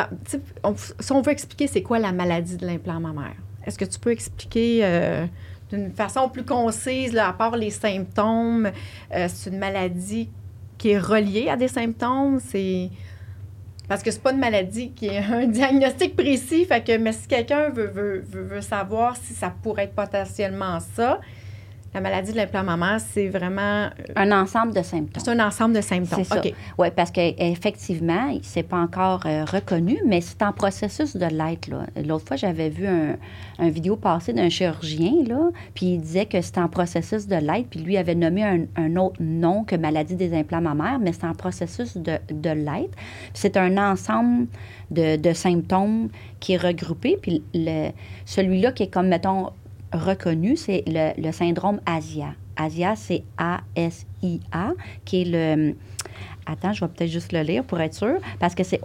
si on veut expliquer c'est quoi la maladie de l'implant mammaire, est-ce que tu peux expliquer d'une façon plus concise, là, à part les symptômes, c'est une maladie qui est reliée à des symptômes, parce que c'est pas une maladie qui est un diagnostic précis, fait que, mais si quelqu'un veut savoir si ça pourrait être potentiellement ça, la maladie de l'implant mammaire, c'est vraiment... Un ensemble de symptômes. C'est un ensemble de symptômes. C'est ça. OK. Oui, parce qu'effectivement, c'est pas encore reconnu, mais c'est en processus de l'être. Là. L'autre fois, j'avais vu un vidéo passer d'un chirurgien, là, puis il disait que c'était en processus de l'être, puis lui avait nommé un autre nom que maladie des implants mammaires, mais c'est en processus de l'être. Puis c'est un ensemble de symptômes qui est regroupé, puis celui-là qui est comme, mettons, reconnu, c'est le syndrome ASIA. ASIA, c'est A-S-I-A, qui est Attends, je vais peut-être juste le lire pour être sûre, parce que c'est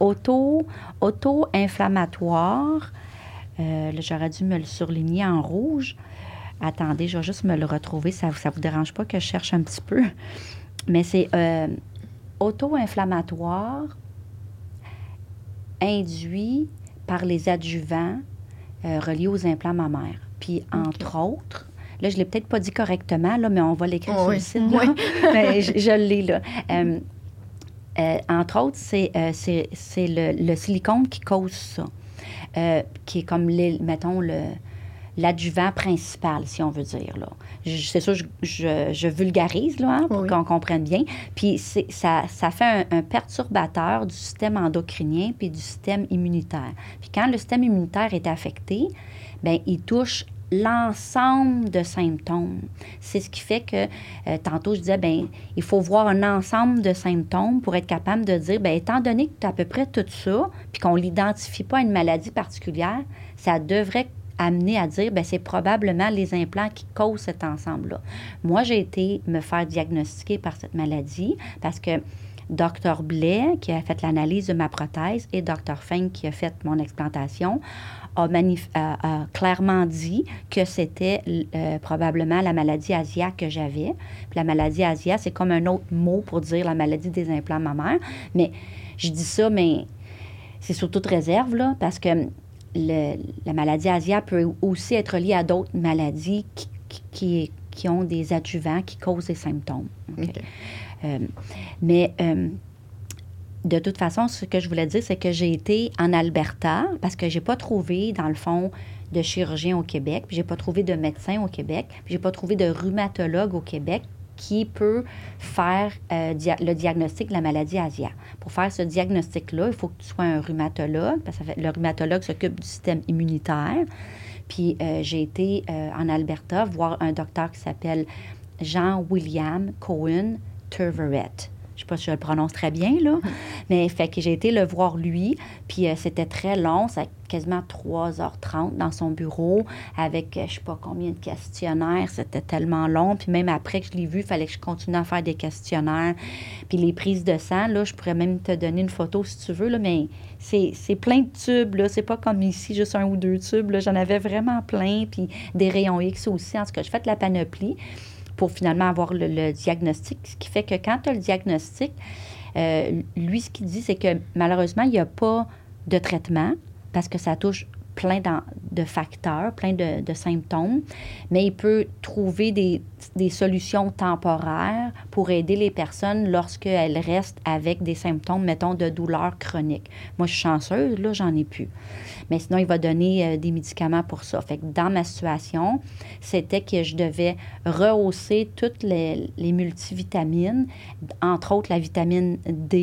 auto-inflammatoire. Là, j'aurais dû me le surligner en rouge. Attendez, je vais juste me le retrouver. Ça vous dérange pas que je cherche un petit peu? Mais c'est auto-inflammatoire induit par les adjuvants reliés aux implants mammaires. Puis, entre autres, là, je ne l'ai peut-être pas dit correctement, là, mais on va l'écrire sur le site. Là. Mais je l'ai, là. Entre autres, c'est le silicone qui cause ça, qui est comme, mettons, l'adjuvant principal, si on veut dire, là. C'est sûr, je vulgarise, là, hein, pour qu'on comprenne bien. Puis ça fait un perturbateur du système endocrinien puis du système immunitaire. Puis quand le système immunitaire est affecté, bien, il touche l'ensemble de symptômes. C'est ce qui fait que, tantôt, je disais, bien, il faut voir un ensemble de symptômes pour être capable de dire, bien, étant donné que tu as à peu près tout ça, puis qu'on ne l'identifie pas à une maladie particulière, ça devrait amener à dire, bien, c'est probablement les implants qui causent cet ensemble-là. Moi, j'ai été me faire diagnostiquer par cette maladie parce que Dr. Blais, qui a fait l'analyse de ma prothèse, et Dr. Feng, qui a fait mon explantation, a clairement dit que c'était probablement la maladie ASIA que j'avais. Puis la maladie ASIA, c'est comme un autre mot pour dire la maladie des implants mammaires. Mais je dis ça, mais c'est sous toute réserve, là, parce que la maladie ASIA peut aussi être liée à d'autres maladies qui ont des adjuvants qui causent des symptômes. Okay? Mais de toute façon, ce que je voulais dire, c'est que j'ai été en Alberta parce que j'ai pas trouvé, dans le fond, de chirurgien au Québec, puis j'ai pas trouvé de médecin au Québec, puis j'ai pas trouvé de rhumatologue au Québec qui peut faire le diagnostic de la maladie ASIA. Pour faire ce diagnostic-là, il faut que tu sois un rhumatologue, parce que le rhumatologue s'occupe du système immunitaire. Puis j'ai été en Alberta voir un docteur qui s'appelle Jean-William Cohen Turverette. Je ne sais pas si je le prononce très bien, là, mais fait que j'ai été le voir lui, puis c'était très long, ça quasiment 3h30 dans son bureau, avec je ne sais pas combien de questionnaires, c'était tellement long, puis même après que je l'ai vu, il fallait que je continue à faire des questionnaires, puis les prises de sang, là, je pourrais même te donner une photo si tu veux, là, mais c'est plein de tubes, là, c'est pas comme ici, juste 1 ou 2 tubes, là, j'en avais vraiment plein, puis des rayons X aussi, en tout cas, j'ai fait la panoplie pour finalement avoir le diagnostic. Ce qui fait que quand tu as le diagnostic, lui, ce qu'il dit, c'est que malheureusement, il n'y a pas de traitement parce que ça touche plein de facteurs, plein de symptômes, mais il peut trouver des solutions temporaires pour aider les personnes lorsqu'elles restent avec des symptômes, mettons, de douleur chronique. Moi, je suis chanceuse, là, j'en ai plus. Mais sinon, il va donner des médicaments pour ça. Fait que dans ma situation, c'était que je devais rehausser toutes les multivitamines, entre autres la vitamine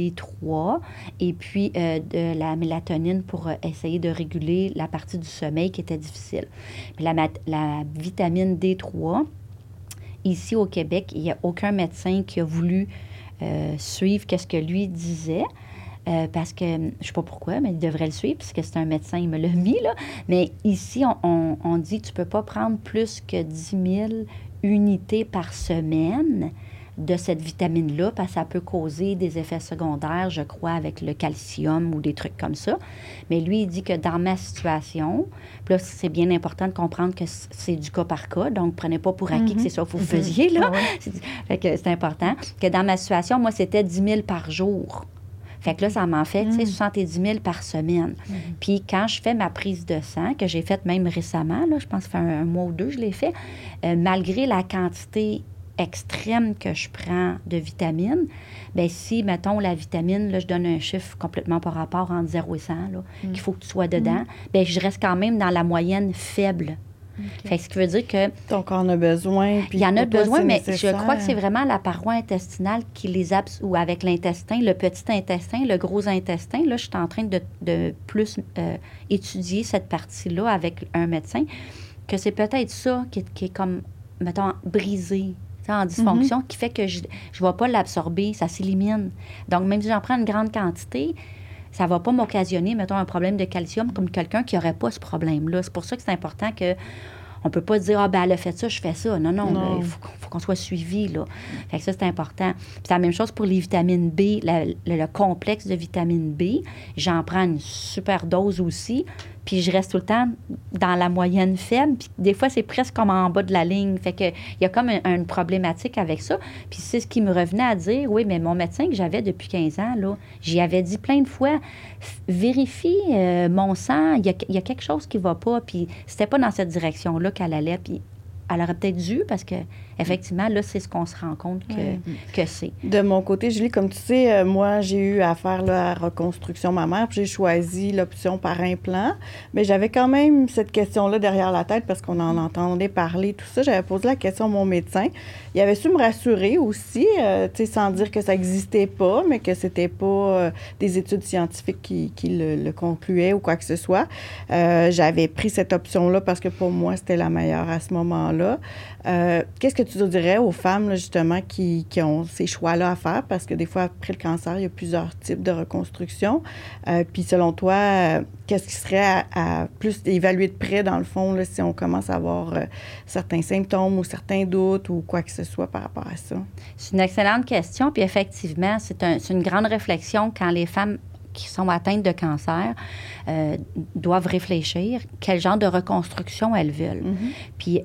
D3 et puis de la mélatonine pour essayer de réguler la partie du sommeil qui était difficile. Puis la vitamine D3, ici au Québec, il n'y a aucun médecin qui a voulu suivre qu'est-ce que lui disait. Parce que, je ne sais pas pourquoi, mais il devrait le suivre, puisque c'est un médecin, il me l'a mis, là. Mais ici, on dit que tu ne peux pas prendre plus que 10 000 unités par semaine de cette vitamine-là, parce que ça peut causer des effets secondaires, je crois, avec le calcium ou des trucs comme ça. Mais lui, il dit que dans ma situation, puis là, c'est bien important de comprendre que c'est du cas par cas, donc prenez pas pour acquis que c'est ça que vous faisiez, là. Fait que c'est important. Que dans ma situation, moi, c'était 10 000 par jour. Fait que là, ça m'en fait, tu sais, 70 000 par semaine. Puis quand je fais ma prise de sang, que j'ai faite même récemment, là, je pense que ça fait un mois ou 2, je l'ai fait, malgré la quantité extrême que je prends de vitamines, bien, si, mettons, la vitamine, là, je donne un chiffre complètement par rapport entre 0 et 100, là, qu'il faut que tu sois dedans, bien, je reste quand même dans la moyenne faible. Okay. Fait que ce qui veut dire que... Donc, on a besoin. Il y en a besoin, mais je crois que c'est vraiment la paroi intestinale qui les ou avec l'intestin, le petit intestin, le gros intestin. Là, je suis en train de plus étudier cette partie-là avec un médecin, que c'est peut-être ça qui est comme, mettons, brisé, en dysfonction, qui fait que je ne vais pas l'absorber, ça s'élimine. Donc, même si j'en prends une grande quantité, ça ne va pas m'occasionner, mettons, un problème de calcium comme quelqu'un qui n'aurait pas ce problème-là. C'est pour ça que c'est important On peut pas dire, elle a fait ça, je fais ça. Non, Non. là, il faut qu'on soit suivi, là. Fait que ça, c'est important. Puis c'est la même chose pour les vitamines B, le complexe de vitamine B. J'en prends une super dose aussi. Puis je reste tout le temps dans la moyenne faible. Puis des fois, c'est presque comme en bas de la ligne. Fait que il y a comme une problématique avec ça. Puis c'est ce qui me revenait à dire, oui, mais mon médecin que j'avais depuis 15 ans, là, j'y avais dit plein de fois, vérifie mon sang, il y a quelque chose qui va pas. Puis c'était pas dans cette direction-là qu'elle allait. Puis elle aurait peut-être dû, parce que effectivement, là, c'est ce qu'on se rend compte que c'est. De mon côté, Julie, comme tu sais, moi, j'ai eu affaire là, à reconstruction mammaire, puis j'ai choisi l'option par implant. Mais j'avais quand même cette question-là derrière la tête parce qu'on en entendait parler, tout ça. J'avais posé la question à mon médecin. Il avait su me rassurer aussi, tu sais, sans dire que ça n'existait pas, mais que c'était pas des études scientifiques qui le concluaient ou quoi que ce soit. J'avais pris cette option-là parce que pour moi, c'était la meilleure à ce moment-là. Qu'est-ce que tu dirais aux femmes, là, justement, qui ont ces choix-là à faire? Parce que des fois, après le cancer, il y a plusieurs types de reconstruction. Puis selon toi, qu'est-ce qui serait à plus évaluer de près, dans le fond, là, si on commence à avoir certains symptômes ou certains doutes ou quoi que ce soit par rapport à ça? C'est une excellente question. Puis effectivement, c'est une grande réflexion quand les femmes qui sont atteintes de cancer doivent réfléchir quel genre de reconstruction elles veulent. Puis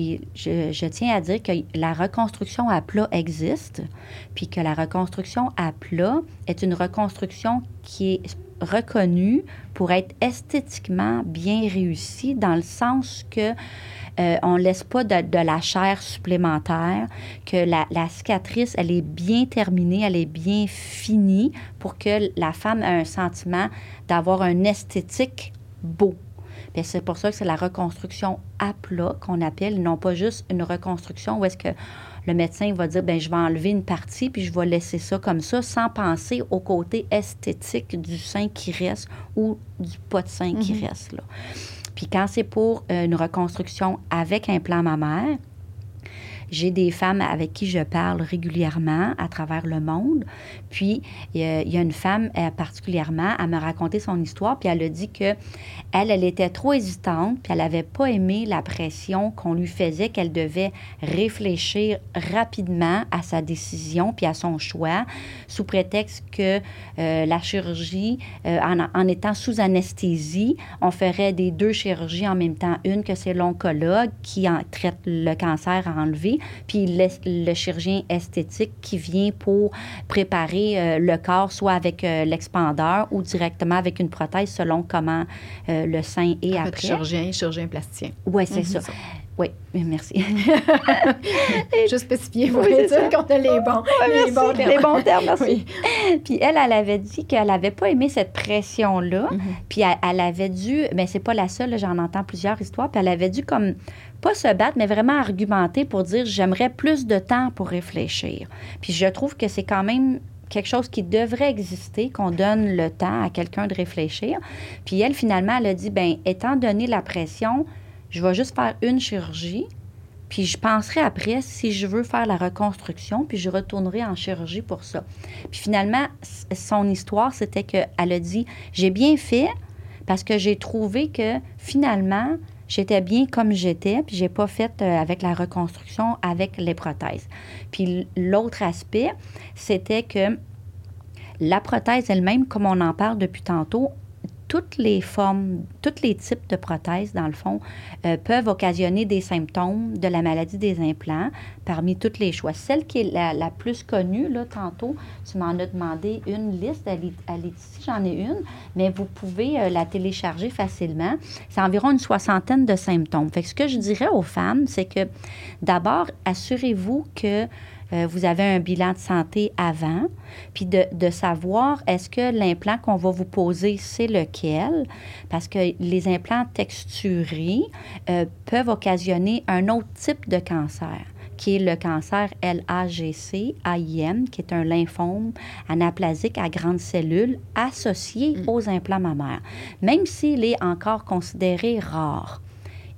je tiens à dire que la reconstruction à plat existe, puis que la reconstruction à plat est une reconstruction qui est reconnue pour être esthétiquement bien réussie, dans le sens que on ne laisse pas de la chair supplémentaire, que la cicatrice, elle est bien terminée, elle est bien finie pour que la femme ait un sentiment d'avoir un esthétique beau. Puis c'est pour ça que c'est la reconstruction à plat qu'on appelle, non pas juste une reconstruction où est-ce que le médecin va dire, bien, je vais enlever une partie puis je vais laisser ça comme ça, sans penser au côté esthétique du sein qui reste ou du pas de sein qui reste, là. Puis quand c'est pour une reconstruction avec implant mammaire, j'ai des femmes avec qui je parle régulièrement à travers le monde. Puis, il y a une femme particulièrement, elle m'a raconté son histoire, puis elle a dit que elle était trop hésitante, puis elle n'avait pas aimé la pression qu'on lui faisait, qu'elle devait réfléchir rapidement à sa décision puis à son choix, sous prétexte que la chirurgie, en étant sous anesthésie, on ferait des 2 chirurgies en même temps. Une que c'est l'oncologue qui traite le cancer à enlever, puis le chirurgien esthétique qui vient pour préparer le corps, soit avec l'expandeur ou directement avec une prothèse, selon comment le sein est en fait, après. Chirurgien plasticien. Oui, c'est ça. Oui, merci. Juste spécifier pour être sûr qu'on a les bons, les bons termes. Les bons termes, merci. Oui. Puis elle avait dit qu'elle n'avait pas aimé cette pression-là. Puis elle avait dû, mais c'est pas la seule, là, j'en entends plusieurs histoires, puis elle avait dû comme, pas se battre, mais vraiment argumenter pour dire, j'aimerais plus de temps pour réfléchir. Puis je trouve que c'est quand même quelque chose qui devrait exister, qu'on donne le temps à quelqu'un de réfléchir. Puis elle, finalement, elle a dit, bien, étant donné la pression, je vais juste faire une chirurgie, puis je penserai après si je veux faire la reconstruction, puis je retournerai en chirurgie pour ça. Puis finalement, son histoire, c'était qu'elle a dit, j'ai bien fait parce que j'ai trouvé que finalement, j'étais bien comme j'étais, puis j'ai pas fait avec la reconstruction, avec les prothèses. Puis l'autre aspect, c'était que la prothèse elle-même, comme on en parle depuis tantôt, toutes les formes, tous les types de prothèses, dans le fond, peuvent occasionner des symptômes de la maladie des implants parmi tous les choix. Celle qui est la plus connue, là, tantôt, tu m'en as demandé une liste, elle est ici, j'en ai une, mais vous pouvez la télécharger facilement. C'est environ une 60aine de symptômes. Fait que ce que je dirais aux femmes, c'est que d'abord, assurez-vous que vous avez un bilan de santé avant, puis de savoir est-ce que l'implant qu'on va vous poser, c'est lequel, parce que les implants texturés peuvent occasionner un autre type de cancer, qui est le cancer LAGC-AIM, qui est un lymphome anaplasique à grandes cellules associé aux implants mammaires. Même s'il est encore considéré rare,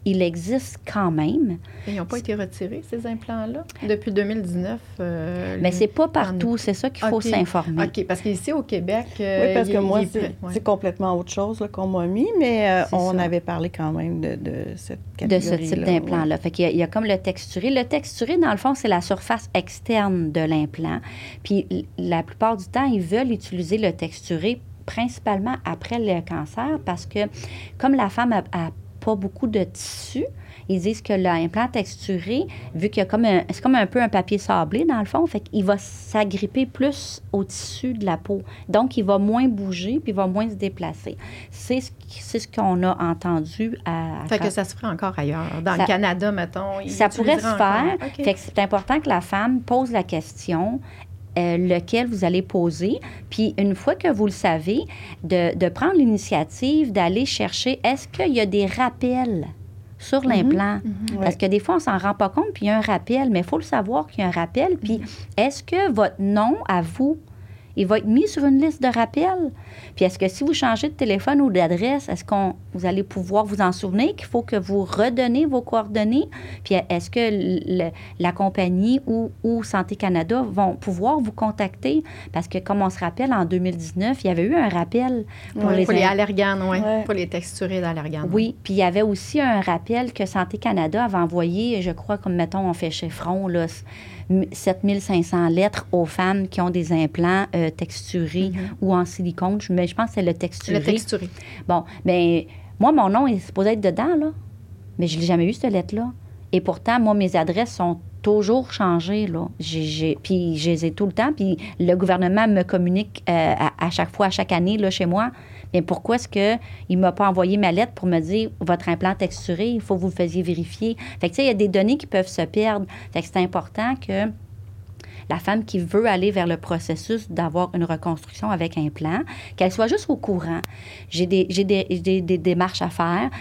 il existe quand même. Et ils n'ont pas été retirés, ces implants-là? Depuis 2019? Mais c'est pas partout. C'est ça qu'il faut s'informer. OK, parce qu'ici, au Québec... oui, parce que moi, c'est complètement autre chose là, qu'on m'a mis, mais on avait parlé quand même de cette catégorie-là. De ce type d'implant-là. Fait qu'il y a comme le texturé. Le texturé, dans le fond, c'est la surface externe de l'implant. Puis la plupart du temps, ils veulent utiliser le texturé principalement après le cancer parce que comme la femme a pas beaucoup de tissu, ils disent que l'implant texturé, vu qu'il y a c'est comme un peu un papier sablé dans le fond, fait qu'il va s'agripper plus au tissu de la peau. Donc, il va moins bouger puis il va moins se déplacer. C'est ce qu'on a entendu Fait que ça se ferait encore ailleurs. Dans le Canada, mettons. Ça pourrait se faire. Okay. Fait que c'est important que la femme pose la question lequel vous allez poser. Puis, une fois que vous le savez, de prendre l'initiative d'aller chercher, est-ce qu'il y a des rappels sur l'implant? Parce que des fois, on ne s'en rend pas compte, puis il y a un rappel, mais il faut le savoir qu'il y a un rappel. Puis, est-ce que votre nom à vous, il va être mis sur une liste de rappels? Puis est-ce que si vous changez de téléphone ou d'adresse, est-ce que vous allez pouvoir vous en souvenir qu'il faut que vous redonnez vos coordonnées? Puis est-ce que la compagnie ou Santé Canada vont pouvoir vous contacter? Parce que comme on se rappelle, en 2019, il y avait eu un rappel pour les allerganes, pour les texturés d'allerganes. Oui, puis il y avait aussi un rappel que Santé Canada avait envoyé, je crois, comme mettons, on fait chiffron, là, 7500 lettres aux femmes qui ont des implants texturés ou en silicone. Mais je pense que c'est le texturé. Le texturé. Bon, bien, moi, mon nom est supposé être dedans, là. Mais je ne l'ai jamais eu, cette lettre-là. Et pourtant, moi, mes adresses sont toujours changées, là. Puis je les ai tout le temps. Puis le gouvernement me communique à chaque fois, à chaque année, là, chez moi. Bien, pourquoi est-ce qu'il ne m'a pas envoyé ma lettre pour me dire « Votre implant texturé, il faut que vous le faisiez vérifier. » Fait que, tu sais, il y a des données qui peuvent se perdre. Fait que c'est important que la femme qui veut aller vers le processus d'avoir une reconstruction avec implant, qu'elle soit juste au courant. J'ai des démarches à faire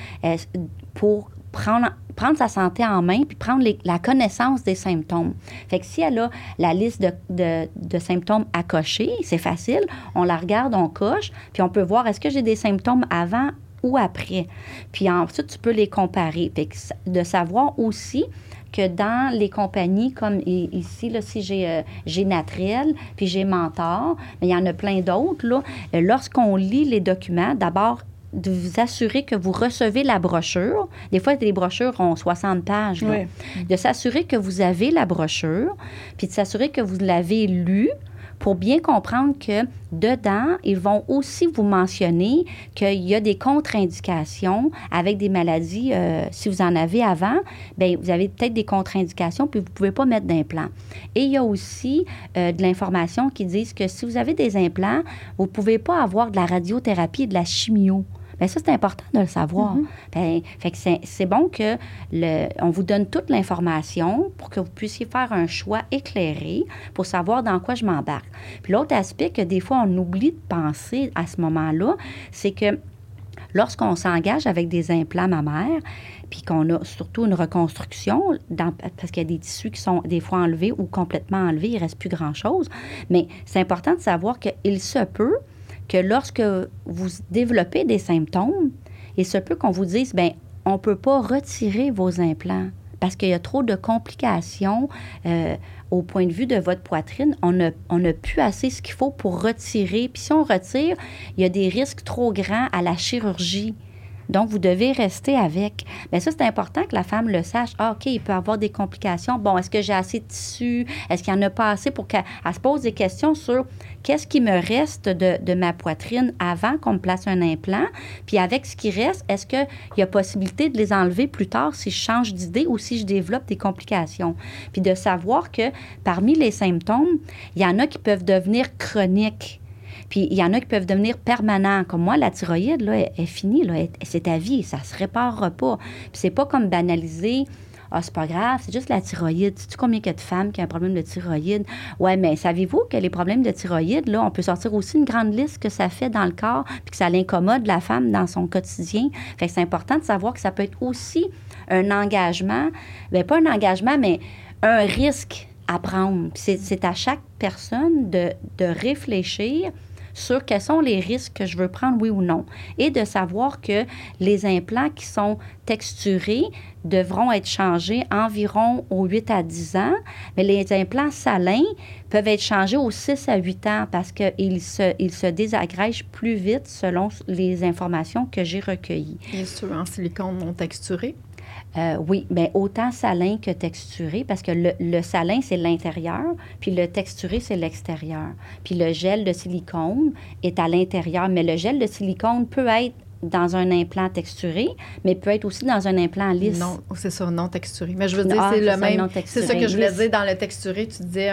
pour prendre sa santé en main puis prendre la connaissance des symptômes. Fait que si elle a la liste de symptômes à cocher, c'est facile. On la regarde, on coche, puis on peut voir est-ce que j'ai des symptômes avant ou après. Puis ensuite, tu peux les comparer. Fait que de savoir aussi que dans les compagnies comme ici, là, si j'ai Natrel, puis j'ai Mentor, mais il y en a plein d'autres, là, lorsqu'on lit les documents, d'abord, de vous assurer que vous recevez la brochure. Des fois, les brochures ont 60 pages. Là. Oui. De s'assurer que vous avez la brochure, puis de s'assurer que vous l'avez lue pour bien comprendre que dedans, ils vont aussi vous mentionner qu'il y a des contre-indications avec des maladies. Si vous en avez avant, bien, vous avez peut-être des contre-indications, puis vous ne pouvez pas mettre d'implant. Et il y a aussi de l'information qui dit que si vous avez des implants, vous ne pouvez pas avoir de la radiothérapie et de la chimio. Bien, ça, c'est important de le savoir. Bien, fait que c'est bon on vous donne toute l'information pour que vous puissiez faire un choix éclairé pour savoir dans quoi je m'embarque. Puis l'autre aspect que des fois, on oublie de penser à ce moment-là, c'est que lorsqu'on s'engage avec des implants mammaires, puis qu'on a surtout une reconstruction, parce qu'il y a des tissus qui sont des fois enlevés ou complètement enlevés, il ne reste plus grand-chose, mais c'est important de savoir qu'il se peut que lorsque vous développez des symptômes, il se peut qu'on vous dise, bien, on ne peut pas retirer vos implants parce qu'il y a trop de complications au point de vue de votre poitrine. On n'a plus assez ce qu'il faut pour retirer. Puis si on retire, il y a des risques trop grands à la chirurgie. Donc, vous devez rester avec. Bien, ça, c'est important que la femme le sache. Ah, OK, il peut y avoir des complications. Bon, est-ce que j'ai assez de tissu? Est-ce qu'il n'y en a pas assez pour qu'elle se pose des questions sur qu'est-ce qui me reste de ma poitrine avant qu'on me place un implant? Puis avec ce qui reste, est-ce qu'il y a possibilité de les enlever plus tard si je change d'idée ou si je développe des complications? Puis de savoir que parmi les symptômes, il y en a qui peuvent devenir chroniques. Puis, il y en a qui peuvent devenir permanents. Comme moi, la thyroïde, là, elle est finie, là, c'est ta vie, ça ne se réparera pas. Puis, c'est pas comme banaliser, ah, c'est pas grave, c'est juste la thyroïde. Sais-tu combien il y a de femmes qui ont un problème de thyroïde? Ouais, mais savez-vous que les problèmes de thyroïde, là, on peut sortir aussi une grande liste que ça fait dans le corps, puis que ça l'incommode la femme dans son quotidien. Fait que c'est important de savoir que ça peut être aussi un engagement, bien, pas un engagement, mais un risque à prendre. Puis c'est à chaque personne de réfléchir sur quels sont les risques que je veux prendre, oui ou non. Et de savoir que les implants qui sont texturés devront être changés environ aux 8 à 10 ans, mais les implants salins peuvent être changés aux 6 à 8 ans parce qu'ils se désagrègent plus vite selon les informations que j'ai recueillies. Et ceux en silicone non texturé? Oui, bien autant salin que texturé, parce que le salin, c'est l'intérieur, puis le texturé, c'est l'extérieur. Puis le gel de silicone est à l'intérieur, mais le gel de silicone peut être dans un implant texturé, mais peut être aussi dans un implant lisse. Non, c'est ça, non texturé. Mais je veux dire, c'est le même. C'est ça que je voulais dire dans le texturé. Tu disais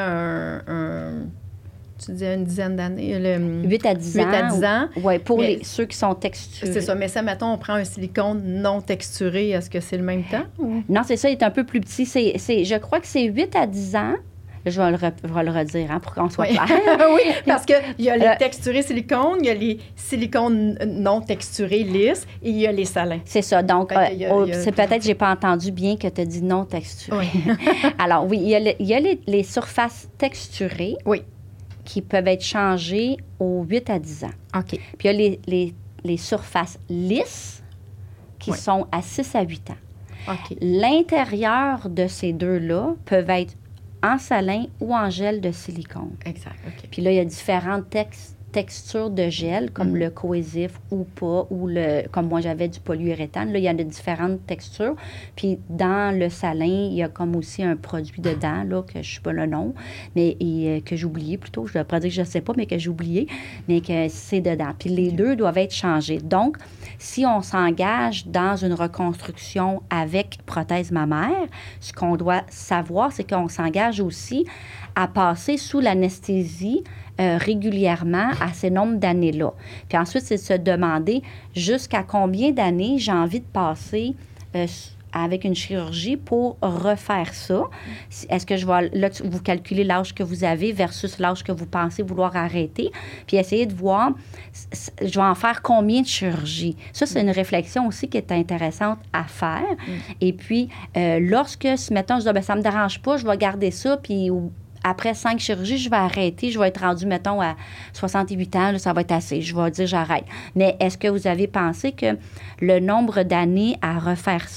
tu disais une dizaine d'années. 8 à 10 ans. 8 à 10 ans. Oui, pour ceux qui sont texturés. C'est ça. Mais ça, mettons, on prend un silicone non texturé. Est-ce que c'est le même temps? Ou? Non, c'est ça, il est un peu plus petit. Je crois que c'est 8 à 10 ans. Je vais le redire pour qu'on soit clair. Oui, parce qu'il y a les texturés silicone, il y a les silicones non texturés lisses et il y a les salins. C'est ça. Donc, c'est peut-être que je n'ai pas entendu bien que tu as dit non texturé. Oui. Alors, oui, il y a les surfaces texturées. Oui. Qui peuvent être changées aux 8 à 10 ans. OK. Puis il y a les surfaces lisses qui sont à 6 à 8 ans. OK. L'intérieur de ces deux-là peuvent être en salin ou en gel de silicone. Exact. OK. Puis là, il y a différentes textures de gel, comme le cohésif ou pas, ou comme moi, j'avais du polyuréthane. Là, il y a de différentes textures. Puis dans le salin, il y a comme aussi un produit dedans, là, que je ne sais pas le nom, mais que j'ai oublié plutôt. Je ne vais pas dire que je ne sais pas, mais que j'ai oublié, mais que c'est dedans. Puis les deux doivent être changés. Donc, si on s'engage dans une reconstruction avec prothèse mammaire, ce qu'on doit savoir, c'est qu'on s'engage aussi à passer sous l'anesthésie régulièrement à ces nombres d'années-là. Puis ensuite, c'est de se demander jusqu'à combien d'années j'ai envie de passer avec une chirurgie pour refaire ça. Est-ce que je vais... Là, vous calculez l'âge que vous avez versus l'âge que vous pensez vouloir arrêter, puis essayer de voir, je vais en faire combien de chirurgies. Ça, c'est une réflexion aussi qui est intéressante à faire. Et puis, lorsque, mettons, je dis, ça ne me dérange pas, je vais garder ça, puis après 5 chirurgies, je vais arrêter. Je vais être rendue, mettons, à 68 ans. Là, ça va être assez. Je vais dire, j'arrête. Mais est-ce que vous avez pensé que le nombre d'années à refaire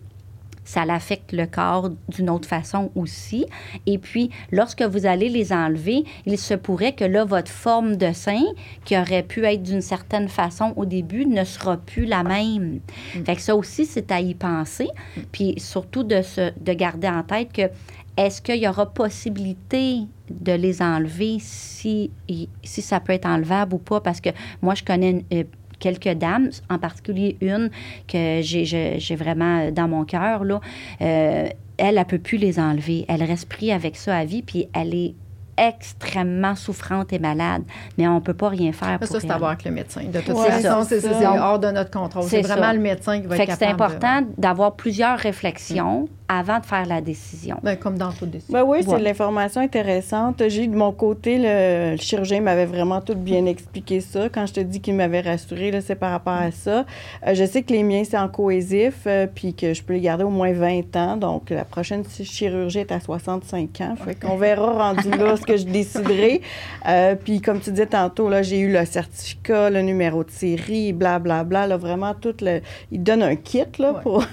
ça l'affecte le corps d'une autre façon aussi. Et puis, lorsque vous allez les enlever, il se pourrait que là, votre forme de sein, qui aurait pu être d'une certaine façon au début, ne sera plus la même. Fait que ça aussi, c'est à y penser. Puis surtout de garder en tête que est-ce qu'il y aura possibilité de les enlever si ça peut être enlevable ou pas? Parce que moi, je connais quelques dames, en particulier une que j'ai vraiment dans mon cœur, là. Elle ne peut plus les enlever. Elle reste prise avec ça à vie, puis elle est extrêmement souffrante et malade, mais on ne peut pas rien faire pour ça, c'est à voir avec le médecin. De toute façon, c'est hors de notre contrôle. C'est vraiment le médecin qui va être capable. C'est important d'avoir plusieurs réflexions avant de faire la décision. Bien, comme dans toute décision. Ben oui, c'est de l'information intéressante. J'ai, de mon côté, le chirurgien m'avait vraiment tout bien expliqué ça. Quand je te dis qu'il m'avait rassurée, là, c'est par rapport à ça. Je sais que les miens, c'est en cohésif, puis que je peux les garder au moins 20 ans. Donc, la prochaine chirurgie est à 65 ans. Fait qu'on verra rendu là ce que je déciderai. Puis, comme tu disais tantôt, là, j'ai eu le certificat, le numéro de série, blablabla. Là, vraiment, il donne un kit là, pour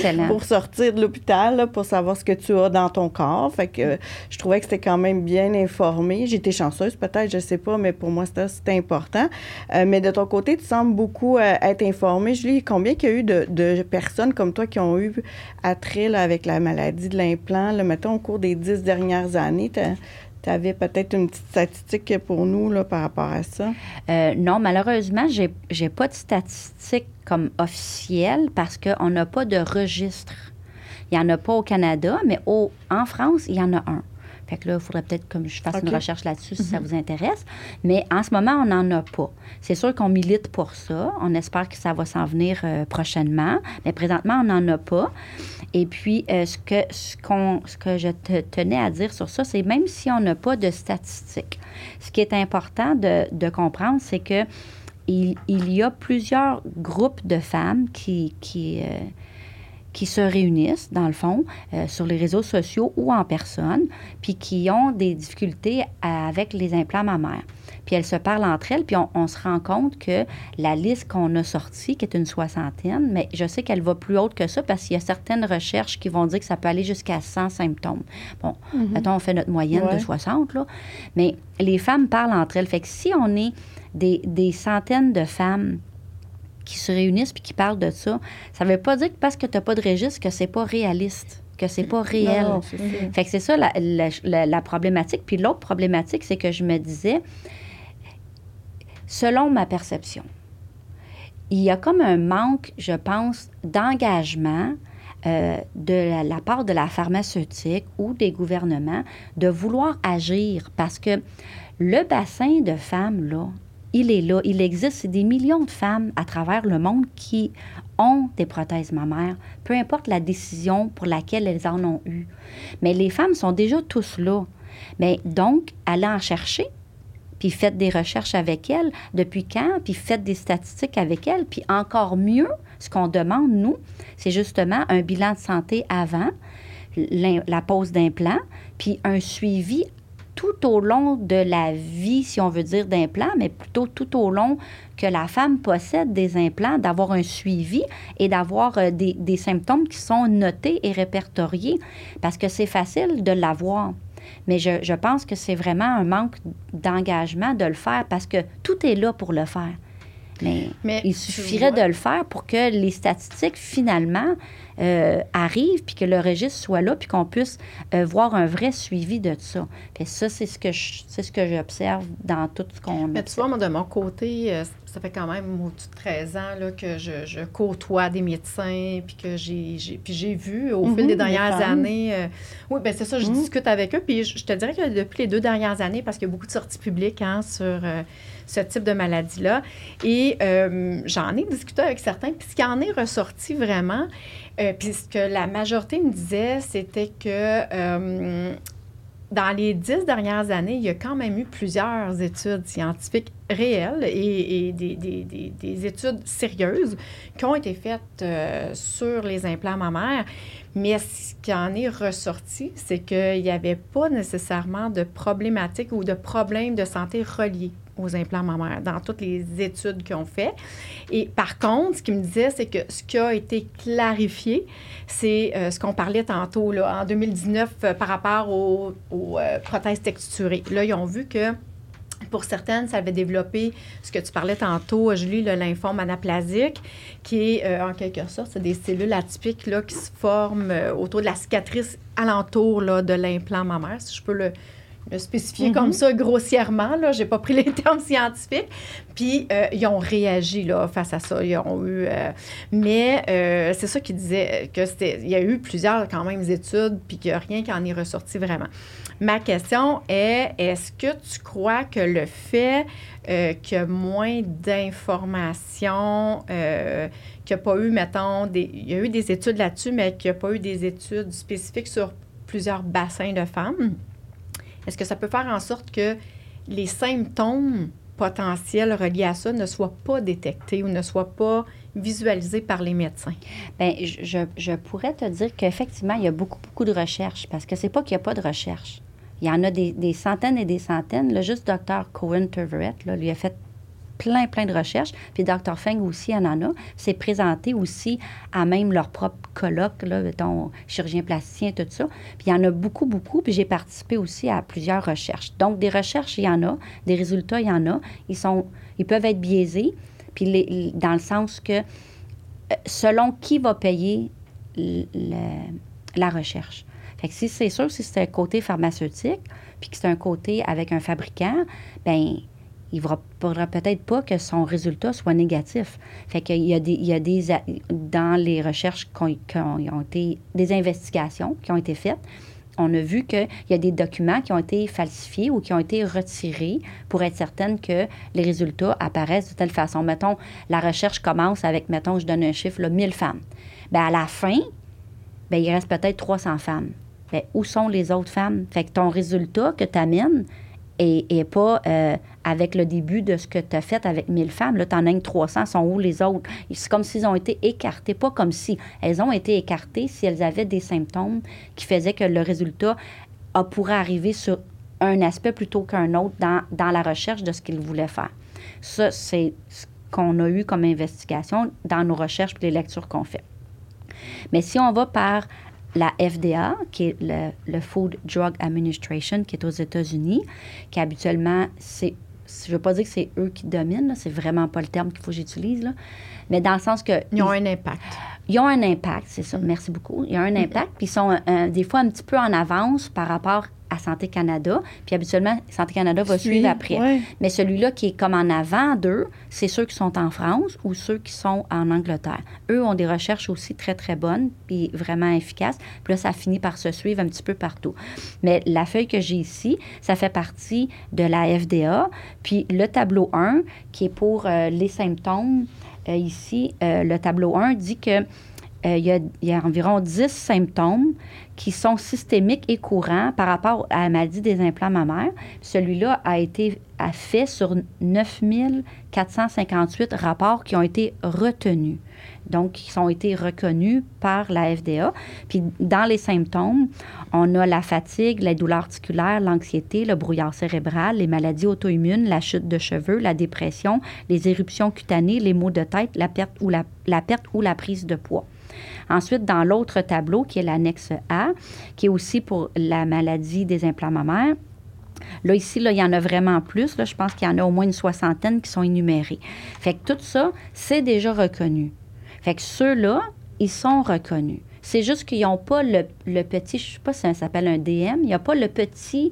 sortir de l'hôpital. Là, pour savoir ce que tu as dans ton corps. Fait que je trouvais que c'était quand même bien informé. J'étais chanceuse peut-être, je sais pas, mais pour moi, c'était important. Mais de ton côté, tu sembles beaucoup être informée. Julie, combien qu'il y a eu de personnes comme toi qui ont eu attrait là, avec la maladie de l'implant, là, mettons, au cours des 10 dernières années? Tu avais peut-être une petite statistique pour nous là, par rapport à ça? Non, malheureusement, j'ai pas de statistique comme officielle parce qu'on n'a pas de registre. Il n'y en a pas au Canada, mais en France, il y en a un. Fait que là, il faudrait peut-être que je fasse une recherche là-dessus si ça vous intéresse. Mais en ce moment, on n'en a pas. C'est sûr qu'on milite pour ça. On espère que ça va s'en venir prochainement. Mais présentement, on n'en a pas. Et puis, ce que je tenais à dire sur ça, c'est même si on n'a pas de statistiques, ce qui est important de comprendre, c'est que il y a plusieurs groupes de femmes qui qui se réunissent, dans le fond, sur les réseaux sociaux ou en personne, puis qui ont des difficultés avec les implants mammaires. Puis elles se parlent entre elles, puis on se rend compte que la liste qu'on a sortie, qui est une 60aine, mais je sais qu'elle va plus haute que ça parce qu'il y a certaines recherches qui vont dire que ça peut aller jusqu'à 100 symptômes. Bon, mettons, on fait notre moyenne de 60, là, mais les femmes parlent entre elles. Fait que si on est des centaines de femmes qui se réunissent puis qui parlent de ça, ça ne veut pas dire que parce que tu n'as pas de registre que c'est pas réaliste, que c'est pas réel. Non, c'est ça. Fait que c'est ça la problématique. Puis l'autre problématique, c'est que je me disais, selon ma perception, il y a comme un manque, je pense, d'engagement de la part de la pharmaceutique ou des gouvernements de vouloir agir parce que le bassin de femmes, là, il est là, il existe. C'est des millions de femmes à travers le monde qui ont des prothèses mammaires, peu importe la décision pour laquelle elles en ont eu. Mais les femmes sont déjà tous là. Mais donc, allez en chercher, puis faites des recherches avec elles. Depuis quand? Puis faites des statistiques avec elles. Puis encore mieux, ce qu'on demande, nous, c'est justement un bilan de santé avant la pose d'implant, puis un suivi tout au long de la vie, si on veut dire, d'implants, mais plutôt tout au long que la femme possède des implants, d'avoir un suivi et d'avoir des symptômes qui sont notés et répertoriés, parce que c'est facile de l'avoir. Mais je pense que c'est vraiment un manque d'engagement de le faire, parce que tout est là pour le faire. Mais il suffirait de le faire pour que les statistiques, finalement, arrivent, puis que le registre soit là, puis qu'on puisse voir un vrai suivi de ça. Puis ça, c'est ce que j'observe dans tout ce qu'on... Mais tu vois, moi, de mon côté, ça fait quand même au-dessus de 13 ans là, que je côtoie des médecins, puis que j'ai vu au fil des dernières années... oui, bien c'est ça, je discute avec eux, puis je te dirais que depuis les 2 dernières années, parce qu'il y a beaucoup de sorties publiques sur... ce type de maladie-là. Et j'en ai discuté avec certains. Puis ce qui en est ressorti vraiment, puis ce que la majorité me disait, c'était que dans les 10 dernières années, il y a quand même eu plusieurs études scientifiques réelles et des études sérieuses qui ont été faites sur les implants mammaires. Mais ce qui en est ressorti, c'est qu'il n'y avait pas nécessairement de problématiques ou de problèmes de santé reliés aux implants mammaires dans toutes les études qu'ils ont fait. Et par contre, ce qu'il me disait, c'est que ce qui a été clarifié, c'est ce qu'on parlait tantôt, là, en 2019, par rapport aux prothèses texturées. Là, ils ont vu que pour certaines, ça avait développé ce que tu parlais tantôt, Julie, le lymphome anaplasique, qui est en quelque sorte, c'est des cellules atypiques là, qui se forment autour de la cicatrice alentour là, de l'implant mammaire, si je peux le spécifier comme ça grossièrement. Je n'ai pas pris les termes scientifiques. Puis, ils ont réagi là, face à ça. Ils ont eu... mais c'est ça qu'ils disaient, il y a eu plusieurs quand même études, puis qu'il n'y a rien qui en est ressorti vraiment. Ma question est, est-ce que tu crois que le fait qu'il y a moins d'informations, qu'il n'y a pas eu, mettons, il y a eu des études là-dessus, mais qu'il n'y a pas eu des études spécifiques sur plusieurs bassins de femmes, est-ce que ça peut faire en sorte que les symptômes potentiels reliés à ça ne soient pas détectés ou ne soient pas visualisés par les médecins? Bien, je pourrais te dire qu'effectivement, il y a beaucoup, beaucoup de recherches, parce que c'est pas qu'il n'y a pas de recherche. Il y en a des centaines et des centaines. Là, juste Dr. Cohen Turveret, là, lui a fait plein de recherches. Puis Dr. Feng aussi en a. C'est présenté aussi à même leur propre colloque, là, mettons, chirurgien plasticien, tout ça. Puis il y en a beaucoup. Puis j'ai participé aussi à plusieurs recherches. Donc, des recherches, il y en a. Des résultats, il y en a. Ils peuvent être biaisés. Puis dans le sens que selon qui va payer la recherche. Fait que si c'est sûr, si c'est un côté pharmaceutique, puis que c'est un côté avec un fabricant, bien, il ne faudra peut-être pas que son résultat soit négatif. Fait qu'il y a des dans les recherches qui ont été, des investigations qui ont été faites, on a vu qu'il y a des documents qui ont été falsifiés ou qui ont été retirés pour être certaine que les résultats apparaissent de telle façon. Mettons, la recherche commence avec, mettons, je donne un chiffre, là, 1000 femmes. Bien, à la fin, bien, il reste peut-être 300 femmes. Bien, où sont les autres femmes? Fait que ton résultat que tu amènes et pas avec le début de ce que tu as fait avec 1000 femmes. Là, tu en as 300, sont où les autres? C'est comme s'ils ont été écartés, pas comme si. Elles ont été écartées si elles avaient des symptômes qui faisaient que le résultat pourrait arriver sur un aspect plutôt qu'un autre dans la recherche de ce qu'ils voulaient faire. Ça, c'est ce qu'on a eu comme investigation dans nos recherches et les lectures qu'on fait. Mais si on va par la FDA, qui est le Food Drug Administration, qui est aux États-Unis, qui habituellement, je ne veux pas dire que c'est eux qui dominent, là, c'est vraiment pas le terme qu'il faut que j'utilise, là, mais dans le sens que... Ils ont un impact. Ils ont un impact, c'est ça, merci beaucoup. Ils ont un impact, puis ils sont des fois un petit peu en avance par rapport à Santé Canada, puis habituellement, Santé Canada va suivre après. Ouais. Mais celui-là qui est comme en avant d'eux, c'est ceux qui sont en France ou ceux qui sont en Angleterre. Eux ont des recherches aussi très, très bonnes, puis vraiment efficaces. Puis là, ça finit par se suivre un petit peu partout. Mais la feuille que j'ai ici, ça fait partie de la FDA. Puis le tableau 1, qui est pour les symptômes, ici, le tableau 1 dit que il y a environ 10 symptômes qui sont systémiques et courants par rapport à la maladie des implants mammaires. Celui-là a fait sur 9458 rapports qui ont été retenus. Donc, qui ont été reconnus par la FDA. Puis, dans les symptômes, on a la fatigue, la douleur articulaire, l'anxiété, le brouillard cérébral, les maladies auto-immunes, la chute de cheveux, la dépression, les éruptions cutanées, les maux de tête, la perte ou la prise de poids. Ensuite, dans l'autre tableau, qui est l'annexe A, qui est aussi pour la maladie des implants mammaires, là, ici, là, il y en a vraiment plus. Là, je pense qu'il y en a au moins une soixantaine qui sont énumérés. Fait que tout ça, c'est déjà reconnu. Fait que ceux-là, ils sont reconnus. C'est juste qu'ils n'ont pas le petit, je ne sais pas si ça s'appelle un DM, il n'y a pas le petit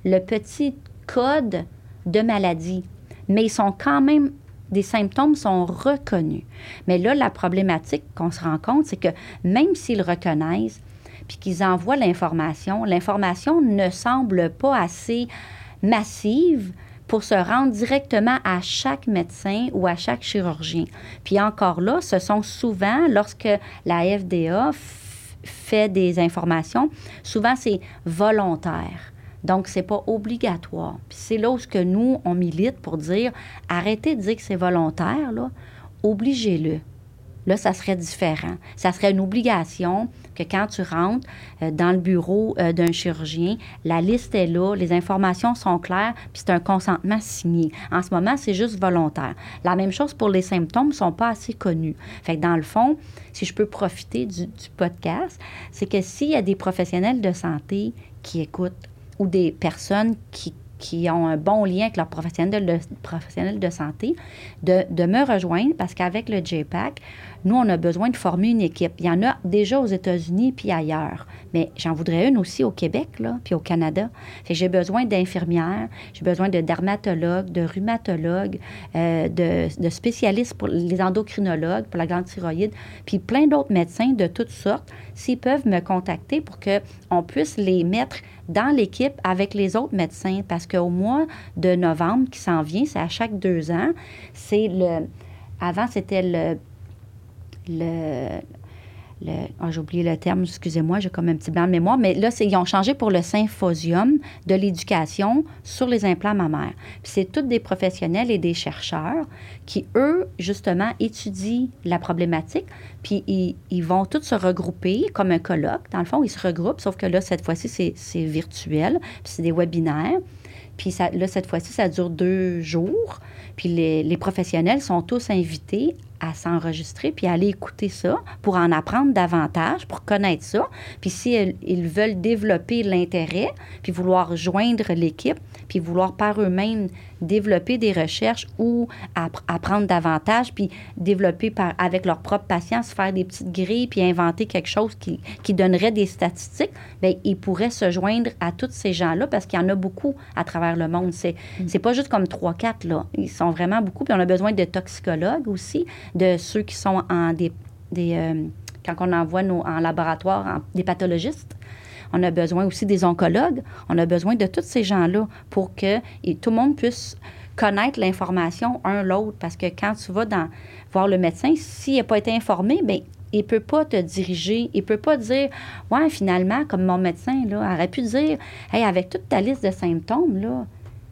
code de maladie. Mais ils sont quand même... Des symptômes sont reconnus. Mais là, la problématique qu'on se rend compte, c'est que même s'ils reconnaissent puis qu'ils envoient l'information ne semble pas assez massive pour se rendre directement à chaque médecin ou à chaque chirurgien. Puis encore là, ce sont souvent, lorsque la FDA fait des informations, souvent c'est volontaire. Donc, ce n'est pas obligatoire. Puis c'est là où nous, on milite pour dire, arrêtez de dire que c'est volontaire, là, obligez-le. Là, ça serait différent. Ça serait une obligation que quand tu rentres dans le bureau d'un chirurgien, la liste est là, les informations sont claires, puis c'est un consentement signé. En ce moment, c'est juste volontaire. La même chose pour les symptômes, ne sont pas assez connus. Fait que dans le fond, si je peux profiter du podcast, c'est que s'il y a des professionnels de santé qui écoutent, ou des personnes qui ont un bon lien avec leurs professionnels de santé, de me rejoindre parce qu'avec le JPAC, nous, on a besoin de former une équipe. Il y en a déjà aux États-Unis puis ailleurs, mais j'en voudrais une aussi au Québec, là, puis au Canada. J'ai besoin d'infirmières, j'ai besoin de dermatologues, de rhumatologues, de spécialistes pour les endocrinologues, pour la glande thyroïde, puis plein d'autres médecins de toutes sortes, s'ils peuvent me contacter pour qu'on puisse les mettre dans l'équipe avec les autres médecins, parce qu'au mois de novembre qui s'en vient, c'est à chaque 2 ans, c'est avant, c'était j'ai oublié le terme, excusez-moi, j'ai comme un petit blanc de mémoire, mais là, ils ont changé pour le symposium de l'éducation sur les implants mammaires. Puis c'est tous des professionnels et des chercheurs qui, eux, justement, étudient la problématique, puis ils vont tous se regrouper comme un colloque. Dans le fond, ils se regroupent, sauf que là, cette fois-ci, c'est virtuel, puis c'est des webinaires. Puis là, cette fois-ci, ça dure 2 jours. Puis les professionnels sont tous invités à s'enregistrer puis à aller écouter ça pour en apprendre davantage, pour connaître ça. Puis s'ils veulent développer l'intérêt, puis vouloir joindre l'équipe, puis vouloir par eux-mêmes développer des recherches ou apprendre davantage, puis développer avec leurs propres patients, se faire des petites grilles, puis inventer quelque chose qui donnerait des statistiques, bien, ils pourraient se joindre à tous ces gens-là parce qu'il y en a beaucoup à travers le monde. C'est pas juste comme 3-4, là. Ils sont vraiment beaucoup. Puis on a besoin de toxicologues aussi, de ceux qui sont quand on envoie en laboratoire, des pathologistes. On a besoin aussi des oncologues. On a besoin de tous ces gens-là pour que tout le monde puisse connaître l'information un l'autre. Parce que quand tu vas voir le médecin, s'il n'a pas été informé, bien, il ne peut pas te diriger. Il ne peut pas dire, ouais, finalement, comme mon médecin, là, aurait pu dire, hey, avec toute ta liste de symptômes, là,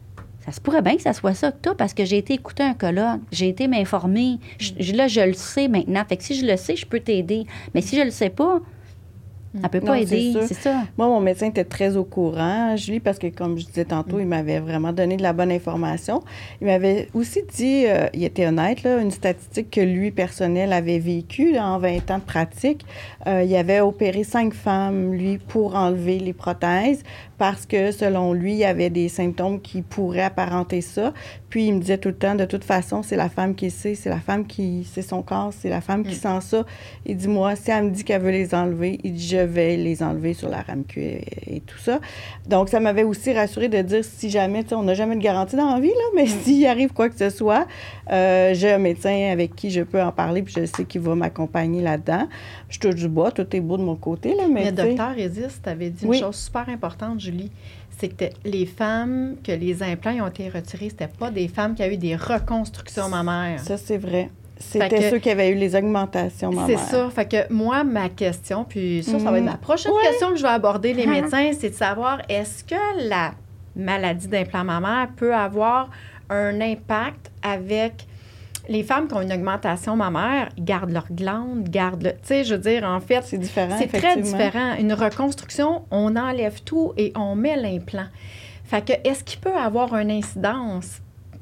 Ça se pourrait bien que ça soit ça que t'as, parce que j'ai été écouter un colloque, j'ai été m'informer. Là, je le sais maintenant. Fait que si je le sais, je peux t'aider. Mais si je le sais pas, elle peut pas aider. C'est ça. Moi, mon médecin était très au courant, Julie, parce que, comme je disais tantôt, il m'avait vraiment donné de la bonne information. Il m'avait aussi dit, il était honnête, là, une statistique que lui, personnel, avait vécue là, en 20 ans de pratique. Il avait opéré 5 femmes, lui, pour enlever les prothèses, parce que, selon lui, il y avait des symptômes qui pourraient apparenter ça. Puis, il me disait tout le temps, de toute façon, c'est la femme qui sait, c'est la femme qui sait son corps, c'est la femme qui sent ça. Il dit, moi, si elle me dit qu'elle veut les enlever, il dit, je vais les enlever sur la RAMQ et tout ça. Donc, ça m'avait aussi rassurée de dire, si jamais, tu sais, on n'a jamais de garantie dans la vie, là, mais s'il arrive quoi que ce soit, j'ai un médecin avec qui je peux en parler, puis je sais qu'il va m'accompagner là-dedans. Je touche du bois, tout est beau de mon côté, là, mais le docteur Isis t'avait dit une chose super importante, Julie, c'est que les femmes que les implants ont été retirés, c'était pas des femmes qui avaient eu des reconstructions mammaires. Ça, c'est vrai. C'était ceux qui avaient eu les augmentations mammaires. C'est ça. Fait que moi, ma question, puis ça va être ma prochaine question que je vais aborder les médecins, c'est de savoir, est-ce que la maladie d'implant mammaire peut avoir un impact avec les femmes qui ont une augmentation mammaire, ils gardent leurs glandes, tu sais, je veux dire, en fait, c'est différent. C'est très différent. Une reconstruction, on enlève tout et on met l'implant. Fait que, est-ce qu'il peut avoir une incidence?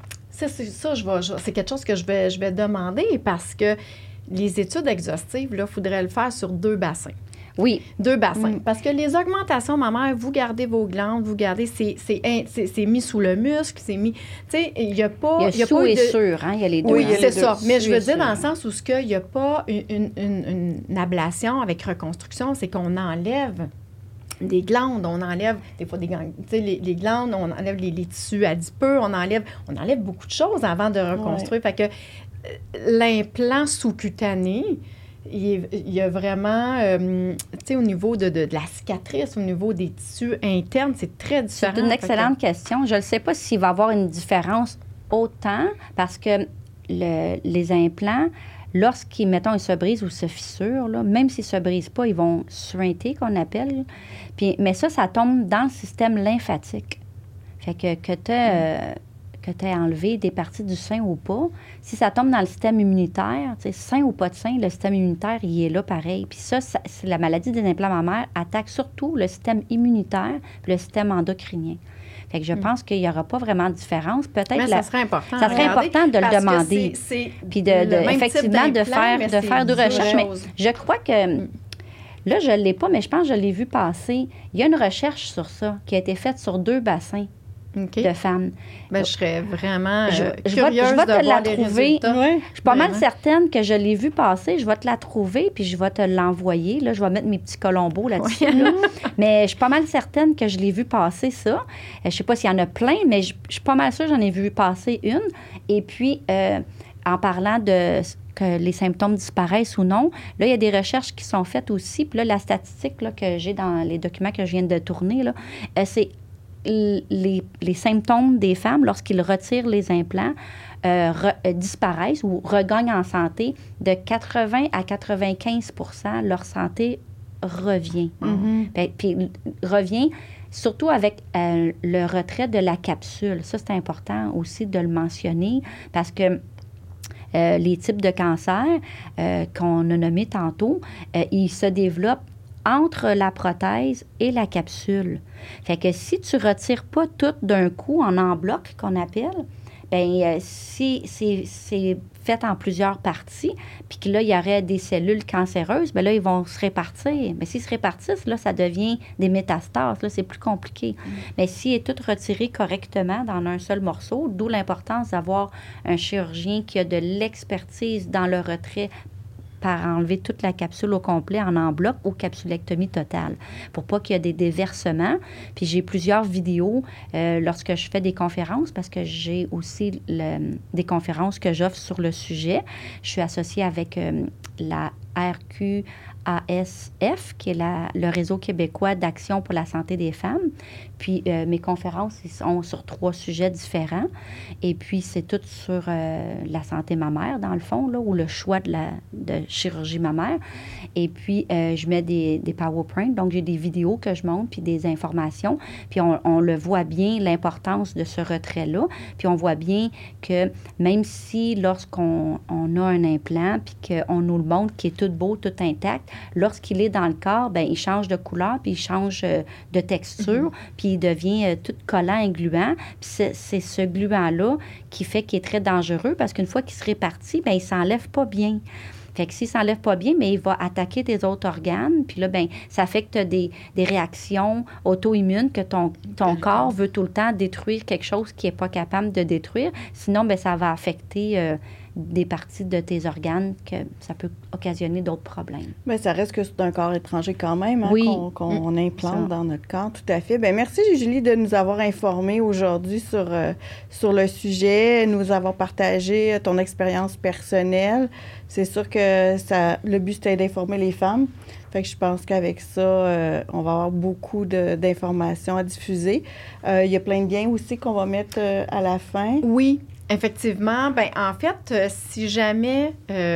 C'est quelque chose que je vais demander parce que les études exhaustives, là, il faudrait le faire sur 2 bassins. Oui. 2 bassins. Parce que les augmentations mammaires, vous gardez vos glandes, vous gardez, c'est mis sous le muscle, c'est mis, tu sais, il n'y a pas... Il y a sous et sûr, hein, il y a les deux. Oui, hein. c'est ça. Mais je veux dire dans le sens où il n'y a pas une ablation avec reconstruction, c'est qu'on enlève des glandes, on enlève des fois des glandes, tu sais, les glandes, on enlève les tissus adipeux, on enlève beaucoup de choses avant de reconstruire. Fait que l'implant sous-cutané, il y a vraiment, tu sais, au niveau de la cicatrice, au niveau des tissus internes, c'est très différent. C'est une excellente question. Je ne sais pas s'il va y avoir une différence autant parce que les implants, lorsqu'ils, mettons, ils se brisent ou se fissurent, là, même s'ils ne se brisent pas, ils vont suinter, qu'on appelle. Puis, mais ça tombe dans le système lymphatique. Fait que tu as enlevé des parties du sein ou pas, si ça tombe dans le système immunitaire, tu sais, sein ou pas de sein, le système immunitaire, il est là pareil. Puis ça, c'est la maladie des implants mammaires attaque surtout le système immunitaire puis le système endocrinien. Fait que je pense qu'il n'y aura pas vraiment de différence. Peut-être mais ça serait important. Ça serait important de le demander. Puis effectivement, de faire de recherche. Mais je crois que... Là, je ne l'ai pas, mais je pense que je l'ai vu passer. Il y a une recherche sur ça qui a été faite sur 2 bassins. De femmes. Bien, je serais vraiment curieuse je vais te de la voir trouver. Ouais, je suis pas mal certaine que je l'ai vu passer. Je vais te la trouver, puis je vais te l'envoyer. Là, je vais mettre mes petits colombos là-dessus. Ouais. Là. Mais je suis pas mal certaine que je l'ai vu passer, ça. Je sais pas s'il y en a plein, mais je suis pas mal sûre que j'en ai vu passer une. Et puis, en parlant de que les symptômes disparaissent ou non, là, il y a des recherches qui sont faites aussi. Puis là, la statistique là, que j'ai dans les documents que je viens de tourner, là, c'est les symptômes des femmes, lorsqu'ils retirent les implants, disparaissent ou regagnent en santé. De 80 à 95 % leur santé revient. Puis revient surtout avec le retrait de la capsule. Ça, c'est important aussi de le mentionner parce que les types de cancers qu'on a nommés tantôt, ils se développent entre la prothèse et la capsule. Fait que si tu retires pas tout d'un coup en bloc, qu'on appelle, bien, si c'est fait en plusieurs parties, puis que là, il y aurait des cellules cancéreuses, bien là, ils vont se répartir. Mais s'ils se répartissent, là, ça devient des métastases. Là, c'est plus compliqué. Mais s'il est tout retiré correctement dans un seul morceau, d'où l'importance d'avoir un chirurgien qui a de l'expertise dans le retrait par enlever toute la capsule au complet en bloc ou capsulectomie totale, pour pas qu'il y ait des déversements. Puis j'ai plusieurs vidéos lorsque je fais des conférences, parce que j'ai aussi des conférences que j'offre sur le sujet. Je suis associée avec la RQASF, qui est le réseau québécois d'action pour la santé des femmes. Puis mes conférences, ils sont sur 3 sujets différents. Et puis, c'est tout sur la santé mammaire, dans le fond, là, ou le choix de chirurgie mammaire. Et puis, je mets des PowerPoint. Donc, j'ai des vidéos que je montre, puis des informations. Puis, on le voit bien, l'importance de ce retrait-là. Puis, on voit bien que même si, lorsqu'on a un implant, puis qu'on nous le montre, qui est tout beau, tout intact, lorsqu'il est dans le corps, bien, il change de couleur, puis il change de texture, puis il devient tout collant et gluant. Puis c'est ce gluant-là qui fait qu'il est très dangereux parce qu'une fois qu'il se répartit, bien, il ne s'enlève pas bien. Fait que s'il ne s'enlève pas bien, mais il va attaquer tes autres organes. Puis là, bien, ça fait que tu as des réactions auto-immunes que ton corps veut tout le temps détruire quelque chose qui n'est pas capable de détruire. Sinon, bien, ça va affecter des parties de tes organes que ça peut occasionner d'autres problèmes. Bien, ça reste que c'est un corps étranger quand même, hein, oui. qu'on implante dans notre corps, tout à fait. Bien, merci Julie de nous avoir informés aujourd'hui sur le sujet, nous avoir partagé ton expérience personnelle. C'est sûr que le but, c'était d'informer les femmes. Fait que je pense qu'avec ça, on va avoir beaucoup d'informations à diffuser. Il y a plein de liens aussi qu'on va mettre à la fin. Oui. Effectivement, bien, en fait, si jamais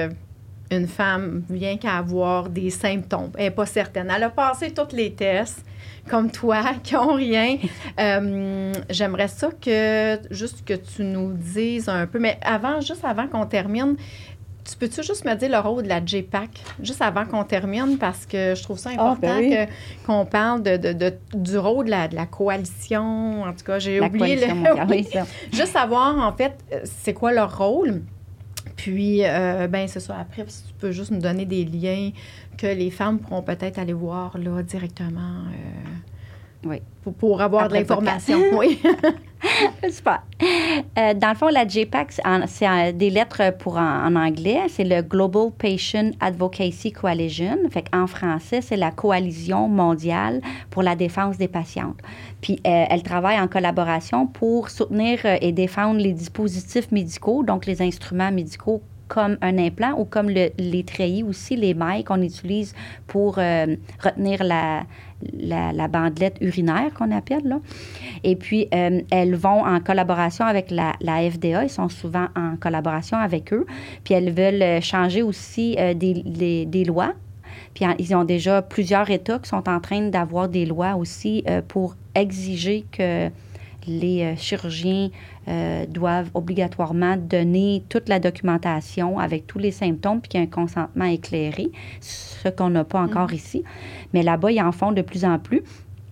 une femme vient qu'à avoir des symptômes, elle n'est pas certaine, elle a passé tous les tests, comme toi, qui n'ont rien, j'aimerais ça que tu nous dises un peu, mais juste avant qu'on termine, tu peux-tu juste me dire le rôle de la JPAC, juste avant qu'on termine, parce que je trouve ça important qu'on parle du rôle de la coalition. En tout cas, j'ai oublié oui. Juste savoir, en fait, c'est quoi leur rôle. Puis, bien, c'est ça. Après, si tu peux juste nous donner des liens que les femmes pourront peut-être aller voir là, directement. Oui. Pour avoir après de l'information. Oui. Super. Dans le fond, la JPAC, c'est des lettres en anglais. C'est le Global Patient Advocacy Coalition. Fait qu'en français, c'est la Coalition mondiale pour la défense des patientes. Puis, elle travaille en collaboration pour soutenir et défendre les dispositifs médicaux, donc les instruments médicaux comme un implant ou comme les treillis aussi, les mailles qu'on utilise pour retenir la bandelette urinaire qu'on appelle, là. Et puis, elles vont en collaboration avec la FDA. Ils sont souvent en collaboration avec eux. Puis, elles veulent changer aussi des lois. Puis, ils ont déjà plusieurs États qui sont en train d'avoir des lois aussi pour exiger que les chirurgiens doivent obligatoirement donner toute la documentation avec tous les symptômes puis qu'il y a un consentement éclairé, ce qu'on n'a pas encore ici. Mais là-bas, ils en font de plus en plus.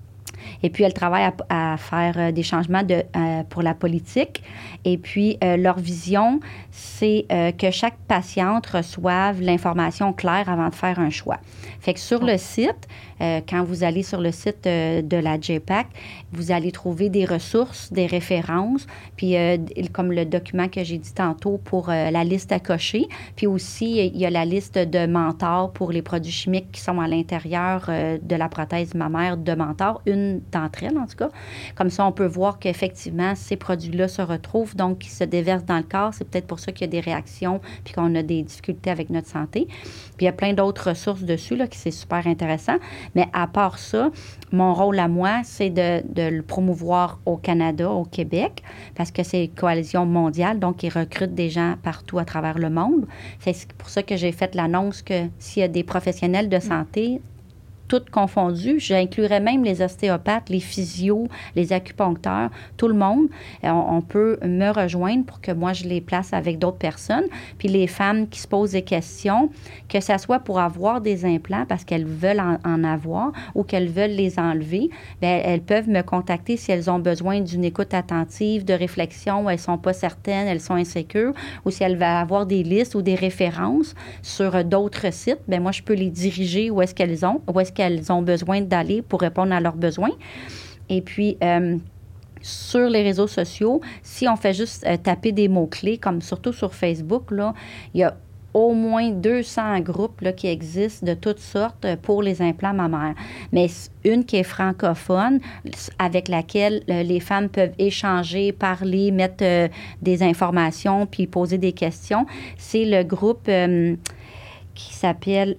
Et puis, elles travaillent à faire des changements pour la politique. Et puis, leur vision, c'est que chaque patiente reçoive l'information claire avant de faire un choix. Fait que sur le site, quand vous allez sur le site de la JPAC, vous allez trouver des ressources, des références, puis comme le document que j'ai dit tantôt pour la liste à cocher. Puis aussi, il y a la liste de mentors pour les produits chimiques qui sont à l'intérieur de la prothèse mammaire de mentor, une d'entre elles en tout cas. Comme ça, on peut voir qu'effectivement, ces produits-là se retrouvent, donc qui se déversent dans le corps. C'est peut-être pour ça qu'il y a des réactions puis qu'on a des difficultés avec notre santé. Puis il y a plein d'autres ressources dessus, là, qui c'est super intéressant. Mais à part ça, mon rôle à moi, c'est de le promouvoir au Canada, au Québec, parce que c'est une coalition mondiale, donc ils recrutent des gens partout à travers le monde. C'est pour ça que j'ai fait l'annonce que s'il y a des professionnels de santé, toutes confondues, j'inclurais même les ostéopathes, les physios, les acupuncteurs, tout le monde. On peut me rejoindre pour que moi, je les place avec d'autres personnes. Puis les femmes qui se posent des questions, que ce soit pour avoir des implants parce qu'elles veulent en avoir ou qu'elles veulent les enlever, bien, elles peuvent me contacter si elles ont besoin d'une écoute attentive, de réflexion, où elles ne sont pas certaines, elles sont insécures, ou si elles veulent avoir des listes ou des références sur d'autres sites, bien, moi, je peux les diriger où est-ce qu'elles ont besoin d'aller pour répondre à leurs besoins. Et puis, sur les réseaux sociaux, si on fait juste taper des mots-clés, comme surtout sur Facebook, là, il y a au moins 200 groupes là, qui existent de toutes sortes pour les implants mammaires. Mais une qui est francophone, avec laquelle les femmes peuvent échanger, parler, mettre des informations puis poser des questions, c'est le groupe qui s'appelle...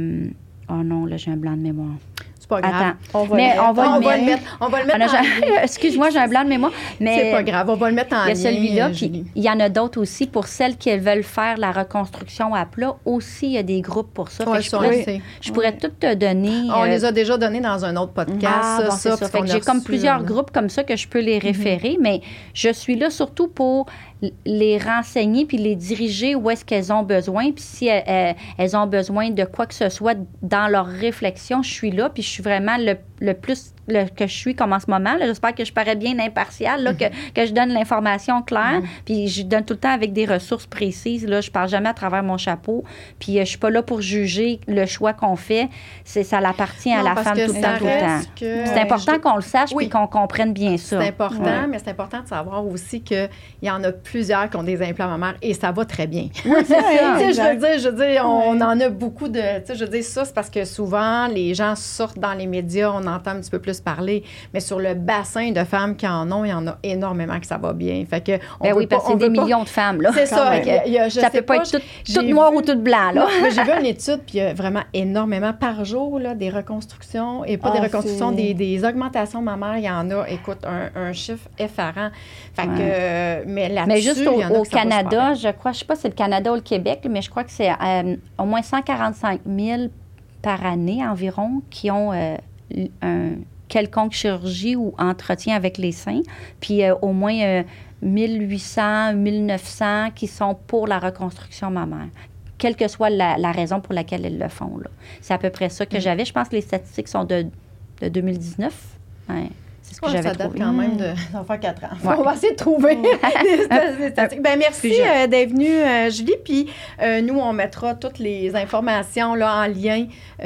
oh non, là, j'ai un blanc de mémoire. C'est pas grave. Attends, On va le mettre. Excuse-moi, j'ai un blanc de mémoire. Mais c'est pas grave, on va le mettre en lien. il y a celui-là, puis Julie. il y en a d'autres aussi. Pour celles qui veulent faire la reconstruction à plat, aussi, il y a des groupes pour ça. Ouais, Fait que ça, on le sait. je pourrais tout te donner. On les a déjà donnés dans un autre podcast. Bon, c'est ça. parce Fait qu'on que a j'ai comme reçu, plusieurs groupes comme ça que je peux les référer, mais je suis là surtout pour les renseigner puis les diriger où est-ce qu'elles ont besoin. Puis si elles ont besoin de quoi que ce soit dans leur réflexion, je suis là. Puis je suis vraiment le plus que je suis comme en ce moment. Là, j'espère que je parais bien impartiale, là, que je donne l'information claire. Puis je donne tout le temps avec des ressources précises. Là, je parle jamais à travers mon chapeau. Puis je suis pas là pour juger le choix qu'on fait. Ça l'appartient à la femme tout le temps. C'est important qu'on le sache puis qu'on comprenne bien ça. C'est important, mais c'est important de savoir aussi qu'il y en a plusieurs qui ont des implants mammaires et ça va très bien. Oui, c'est ça. Je veux dire, on en a beaucoup de... Je veux dire, ça, c'est parce que souvent, les gens sortent dans les médias, on entend un petit peu plus parler, mais sur le bassin de femmes qui en ont, il y en a énormément que ça va bien. Fait que oui, parce que c'est des millions de femmes, là. C'est ça. Ça peut pas être toute noire ou toute blanc, là. J'ai vu une étude, puis il y a vraiment énormément par jour, là, des reconstructions, et pas des reconstructions, des augmentations mammaires, il y en a, écoute, un chiffre effarant. Fait que, mais là-dessus, mais juste il y en a au que ça va Canada, je crois, je sais pas si c'est le Canada ou le Québec, mais je crois que c'est au moins 145 000 par année environ qui ont un quelconque chirurgie ou entretien avec les seins, puis au moins 1800, 1900 qui sont pour la reconstruction mammaire, quelle que soit la raison pour laquelle elles le font. Là. C'est à peu près ça que j'avais. Je pense que les statistiques sont de 2019. Ouais. C'est ce que j'avais ça date trouvé. quand même de... Ça va faire 4 ans. Ouais. On va essayer de trouver des statistiques. Ben, merci d'être venue, Julie. Puis nous, on mettra toutes les informations là, en lien.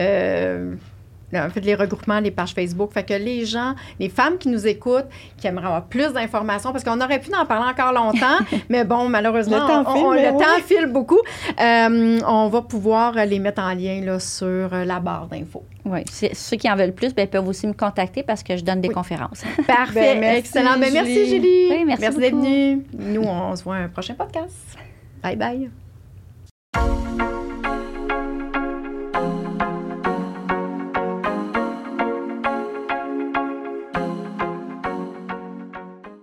En fait, les regroupements, les pages Facebook. Fait que les gens, les femmes qui nous écoutent, qui aimeraient avoir plus d'informations, parce qu'on aurait pu en parler encore longtemps, mais bon, malheureusement, le temps file beaucoup. On va pouvoir les mettre en lien là, sur la barre d'infos. Oui, ceux qui en veulent plus peuvent aussi me contacter parce que je donne des conférences. Parfait. Excellent. Merci, Julie. Oui, merci d'être venue. Nous, on se voit à un prochain podcast. Bye bye.